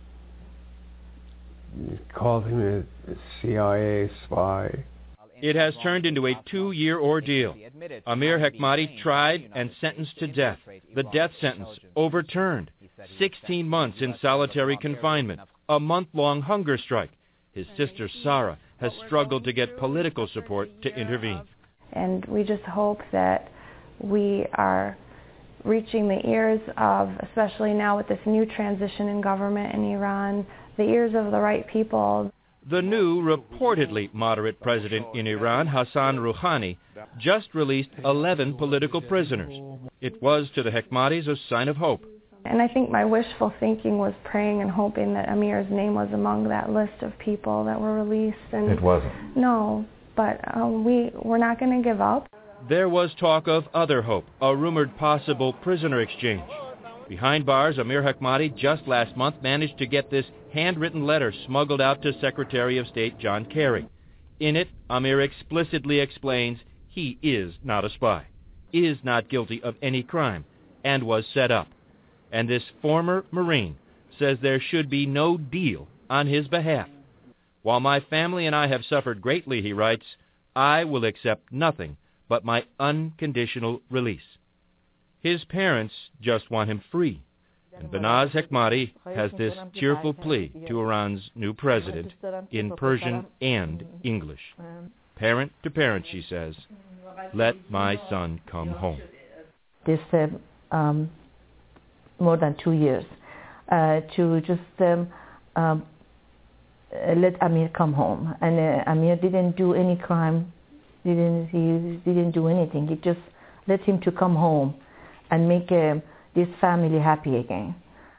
called him a C I A spy. It has turned into a two-year ordeal. Amir Hekmati tried and sentenced to death. The death sentence overturned. sixteen months in solitary confinement. A month-long hunger strike. His sister Sarah has struggled to get political support to intervene. And we just hope that we are reaching the ears of, especially now with this new transition in government in Iran, the ears of the right people. The new, reportedly moderate president in Iran, Hassan Rouhani, just released eleven political prisoners. It was, to the Hekmatis, a sign of hope. And I think my wishful thinking was praying and hoping that Amir's name was among that list of people that were released. And it wasn't. No, but um, we, we're not going to give up. There was talk of other hope, a rumored possible prisoner exchange. Behind bars, Amir Hekmati just last month managed to get this handwritten letter smuggled out to Secretary of State John Kerry. In it, Amir explicitly explains he is not a spy, is not guilty of any crime, and was set up. And this former Marine says there should be no deal on his behalf. While my family and I have suffered greatly, he writes, I will accept nothing but my unconditional release. His parents just want him free. And Behnaz Hekmati has this tearful plea to Iran's new president in Persian and English. Parent to parent, she says, let my son come home. This uh, um, more than two years uh, to just um, um, let Amir come home. And uh, Amir didn't do any crime, didn't he didn't do anything. He just let him to come home and make uh, this family happy again.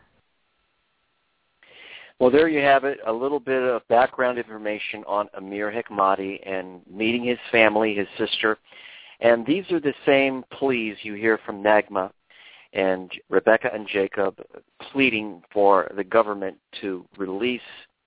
Well, there you have it, a little bit of background information on Amir Hekmati and meeting his family, his sister. And these are the same pleas you hear from Nagma and Rebecca and Jacob pleading for the government to release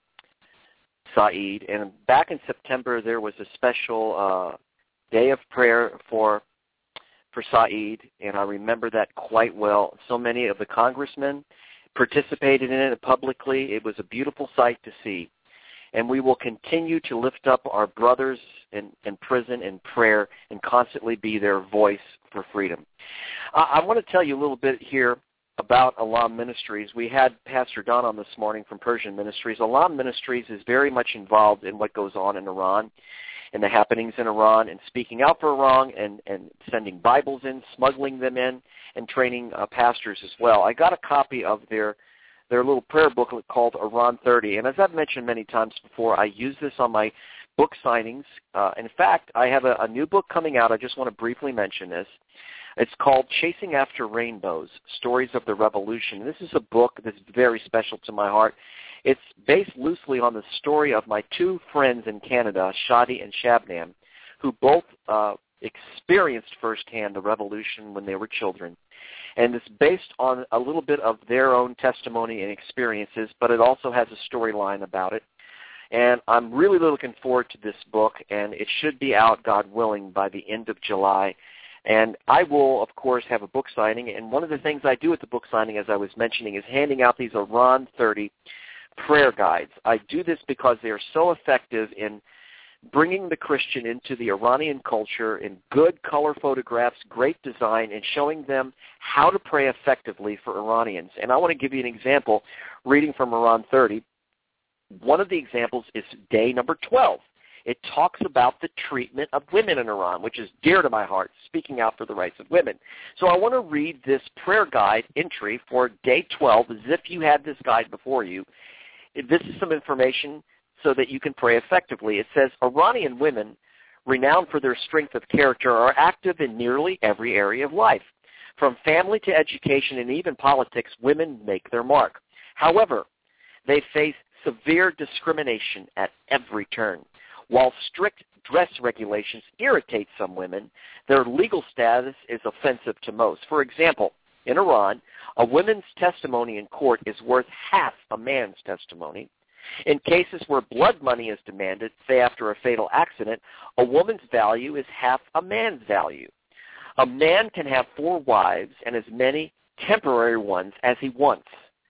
Saeed. And back in September, there was a special uh, day of prayer for for Saeed, and I remember that quite well. So many of the congressmen participated in it publicly. It was a beautiful sight to see. And we will continue to lift up our brothers in, in prison in prayer and constantly be their voice for freedom. Uh, I want to tell you a little bit here about Alam Ministries. We had Pastor Don on this morning from Persian Ministries. Alam Ministries is very much involved in what goes on in Iran and the happenings in Iran, and speaking out for Iran, and, and sending Bibles in, smuggling them in, and training uh, pastors as well. I got a copy of their their little prayer booklet called Iran thirty, and as I've mentioned many times before, I use this on my book signings. Uh, in fact, I have a, a new book coming out. I just want to briefly mention this. It's called Chasing After Rainbows, Stories of the Revolution. This is a book that's very special to my heart. It's based loosely on the story of my two friends in Canada, Shadi and Shabnam, who both uh, experienced firsthand the revolution when they were children. And it's based on a little bit of their own testimony and experiences, but it also has a storyline about it. And I'm really looking forward to this book, and it should be out, God willing, by the end of July. And I will, of course, have a book signing. And one of the things I do at the book signing, as I was mentioning, is handing out these Iran thirty prayer guides. I do this because they are so effective in bringing the Christian into the Iranian culture in good color photographs, great design, and showing them how to pray effectively for Iranians. And I want to give you an example, reading from Iran thirty. one of the examples is day number twelve. It talks about the treatment of women in Iran, which is dear to my heart, speaking out for the rights of women. So I want to read this prayer guide entry for day twelve as if you had this guide before you. This is some information so that you can pray effectively. It says, Iranian women, renowned for their strength of character, are active in nearly every area of life. From family to education and even politics, women make their mark. However, they face severe discrimination at every turn. While strict dress regulations irritate some women, their legal status is offensive to most. For example, in Iran, a woman's testimony in court is worth half a man's testimony. In cases where blood money is demanded, say after a fatal accident, a woman's value is half a man's value. A man can have four wives and as many temporary ones as he wants.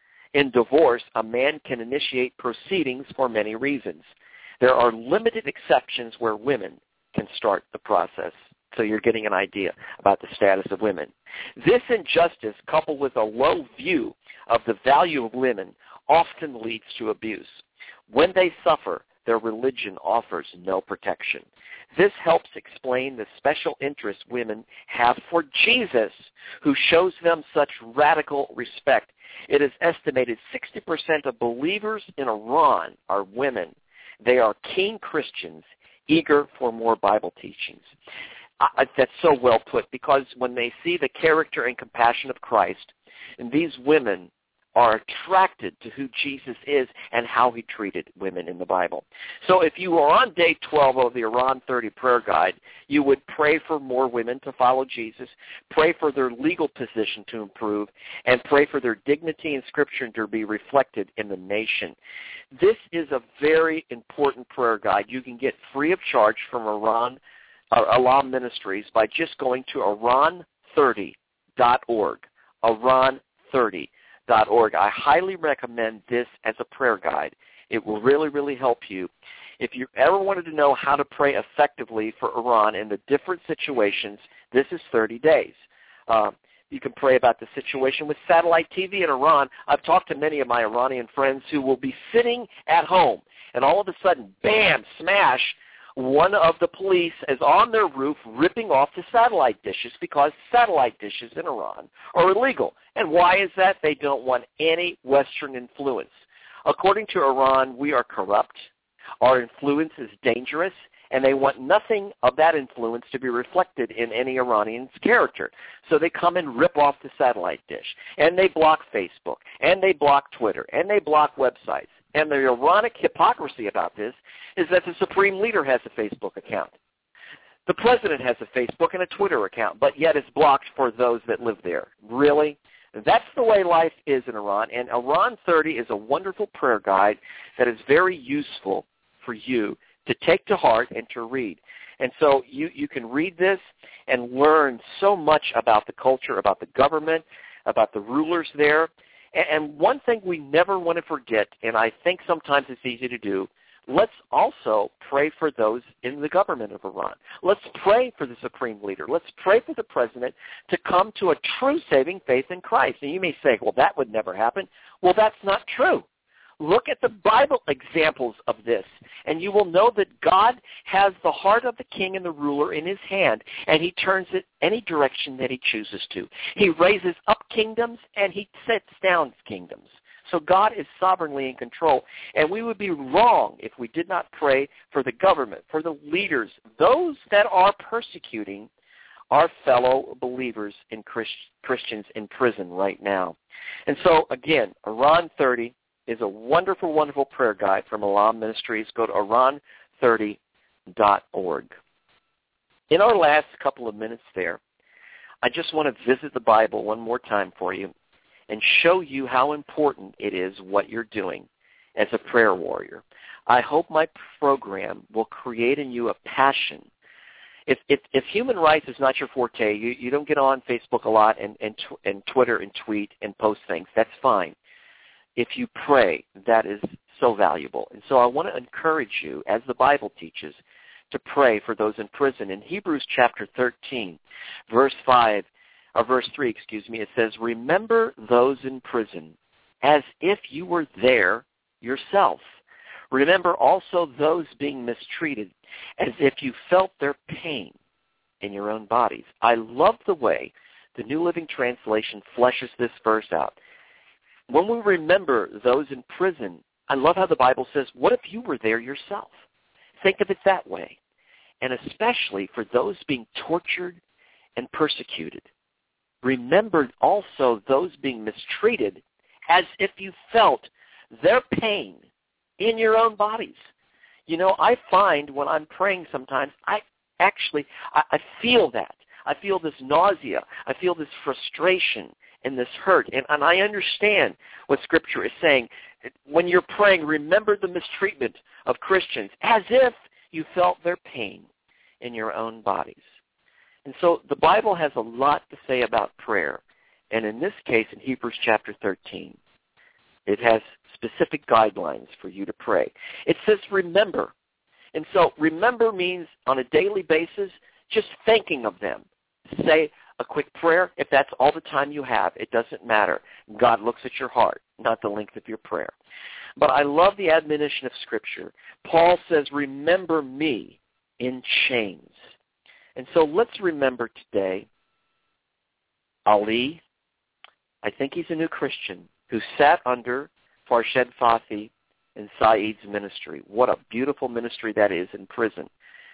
In divorce, a man can initiate proceedings for many reasons. There are limited exceptions where women can start the process. So you're getting an idea about the status of women. This injustice, coupled with a low view of the value of women, often leads to abuse. When they suffer, their religion offers no protection. This helps explain the special interest women have for Jesus, who shows them such radical respect. It is estimated sixty percent of believers in Iran are women. They are keen Christians, eager for more Bible teachings. Uh, that's so well put, because when they see the character and compassion of Christ, and these women are attracted to who Jesus is and how he treated women in the Bible. So if you are on day twelve of the Iran thirty prayer guide, you would pray for more women to follow Jesus, pray for their legal position to improve, and pray for their dignity in Scripture to be reflected in the nation. This is a very important prayer guide you can get free of charge from Iran uh, Alam Ministries by just going to Iran thirty dot org, Iran thirty dot org. I highly recommend this as a prayer guide. It will really, really help you. If you ever wanted to know how to pray effectively for Iran in the different situations, this is thirty days. Uh, you can pray about the situation with satellite T V in Iran. I've talked to many of my Iranian friends who will be sitting at home, and all of a sudden, bam, smash, one of the police is on their roof ripping off the satellite dishes, because satellite dishes in Iran are illegal. And why is that? They don't want any Western influence. According to Iran, we are corrupt, our influence is dangerous, and they want nothing of that influence to be reflected in any Iranian's character. So they come and rip off the satellite dish, and they block Facebook, and they block Twitter, and they block websites. And the ironic hypocrisy about this is that the Supreme Leader has a Facebook account. The President has a Facebook and a Twitter account, but yet it's blocked for those that live there. Really? That's the way life is in Iran, and Iran thirty is a wonderful prayer guide that is very useful for you to take to heart and to read. And so you, you can read this and learn so much about the culture, about the government, about the rulers there. And one thing we never want to forget, and I think sometimes it's easy to do, let's also pray for those in the government of Iran. Let's pray for the Supreme Leader. Let's pray for the President to come to a true saving faith in Christ. And you may say, well, that would never happen. Well, that's not true. Look at the Bible examples of this, and you will know that God has the heart of the king and the ruler in his hand, and he turns it any direction that he chooses to. He raises up kingdoms, and he sets down kingdoms. So God is sovereignly in control, and we would be wrong if we did not pray for the government, for the leaders, those that are persecuting our fellow believers and Christ- Christians in prison right now. And so, again, Iran thirty is a wonderful, wonderful prayer guide from Alam Ministries. Go to Iran thirty dot org. In our last couple of minutes there, I just want to visit the Bible one more time for you and show you how important it is what you're doing as a prayer warrior. I hope my program will create in you a passion. If, if, if human rights is not your forte, you, you don't get on Facebook a lot and, and, tw- and Twitter and tweet and post things, that's fine. If you pray, that is so valuable. And so I want to encourage you, as the Bible teaches, to pray for those in prison. In Hebrews chapter thirteen, verse five, or verse three, excuse me, it says, "Remember those in prison as if you were there yourself. Remember also those being mistreated, as if you felt their pain in your own bodies. I love the way the New Living Translation fleshes this verse out. When we remember those in prison, I love how the Bible says, what if you were there yourself? Think of it that way. And especially for those being tortured and persecuted. Remember also those being mistreated as if you felt their pain in your own bodies. You know, I find when I'm praying sometimes, I actually, I, I feel that. I feel this nausea. I feel this frustration and this hurt. And, and I understand what Scripture is saying. When you're praying, remember the mistreatment of Christians as if you felt their pain in your own bodies. And so the Bible has a lot to say about prayer. And in this case, in Hebrews chapter thirteen, it has specific guidelines for you to pray. It says remember. And so remember means on a daily basis, just thinking of them. Say a quick prayer. If that's all the time you have, it doesn't matter. God looks at your heart, not the length of your prayer. But I love the admonition of Scripture. Paul says, remember me in chains. And so let's remember today Ali, I think he's a new Christian, who sat under Farshad Fathi and Saeed's ministry. What a beautiful ministry that is in prison.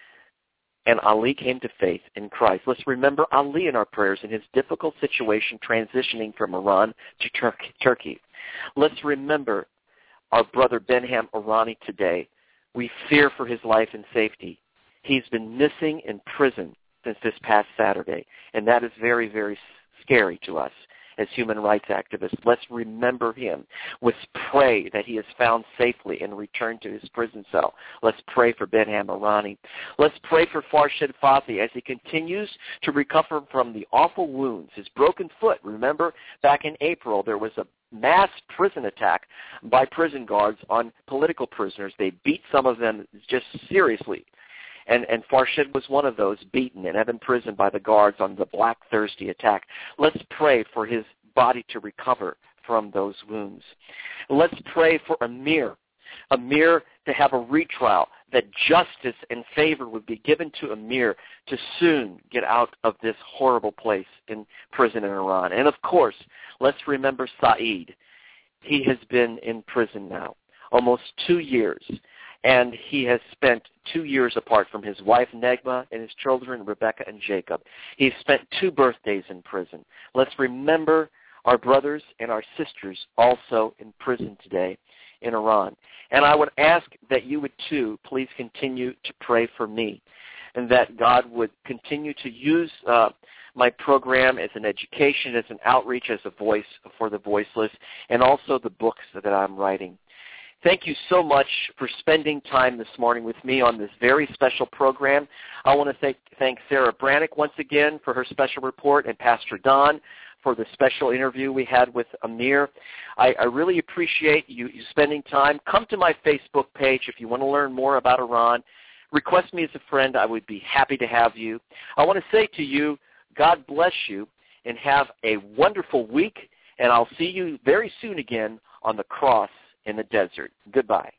And Ali came to faith in Christ. Let's remember Ali in our prayers in his difficult situation transitioning from Iran to Tur- Turkey. Let's remember our brother Benham Irani today. We fear for his life and safety. He's been missing in prison since this past Saturday, and that is very, very scary to us as human rights activists. Let's remember him. Let's pray that he is found safely and returned to his prison cell. Let's pray for Benham Irani. Let's pray for Farshad Fathi as he continues to recover from the awful wounds, his broken foot. Remember, back in April, there was a mass prison attack by prison guards on political prisoners. They beat some of them just seriously. And, and Farshad was one of those beaten and imprisoned by the guards on the Black Thursday attack. Let's pray for his body to recover from those wounds. Let's pray for Amir. Amir to have a retrial, that justice and favor would be given to Amir to soon get out of this horrible place in prison in Iran. And of course, let's remember Saeed. He has been in prison now, almost two years. And he has spent two years apart from his wife, Negma, and his children, Rebecca and Jacob. He's spent two birthdays in prison. Let's remember our brothers and our sisters also in prison today in Iran. And I would ask that you would, too, please continue to pray for me, and that God would continue to use uh, my program as an education, as an outreach, as a voice for the voiceless, and also the books that I'm writing. Thank you so much for spending time this morning with me on this very special program. I want to thank, thank Sarah Brannick once again for her special report, and Pastor Don for the special interview we had with Amir. I, I really appreciate you, you spending time. Come to my Facebook page if you want to learn more about Iran. Request me as a friend. I would be happy to have you. I want to say to you, God bless you, and have a wonderful week, and I'll see you very soon again on the cross in the desert. Goodbye.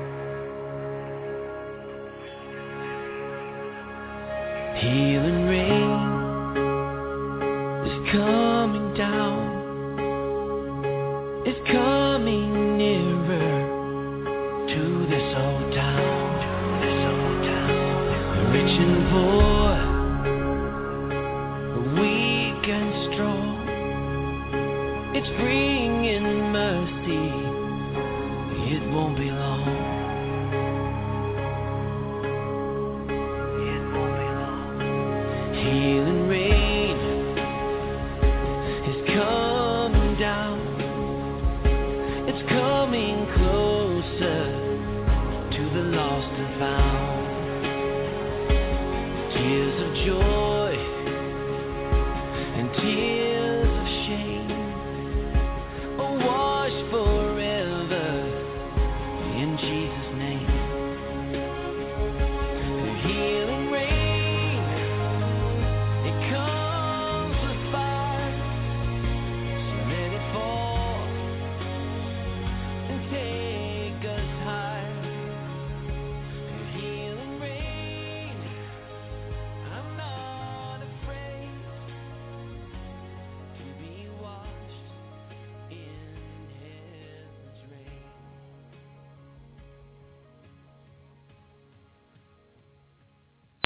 Healing rain.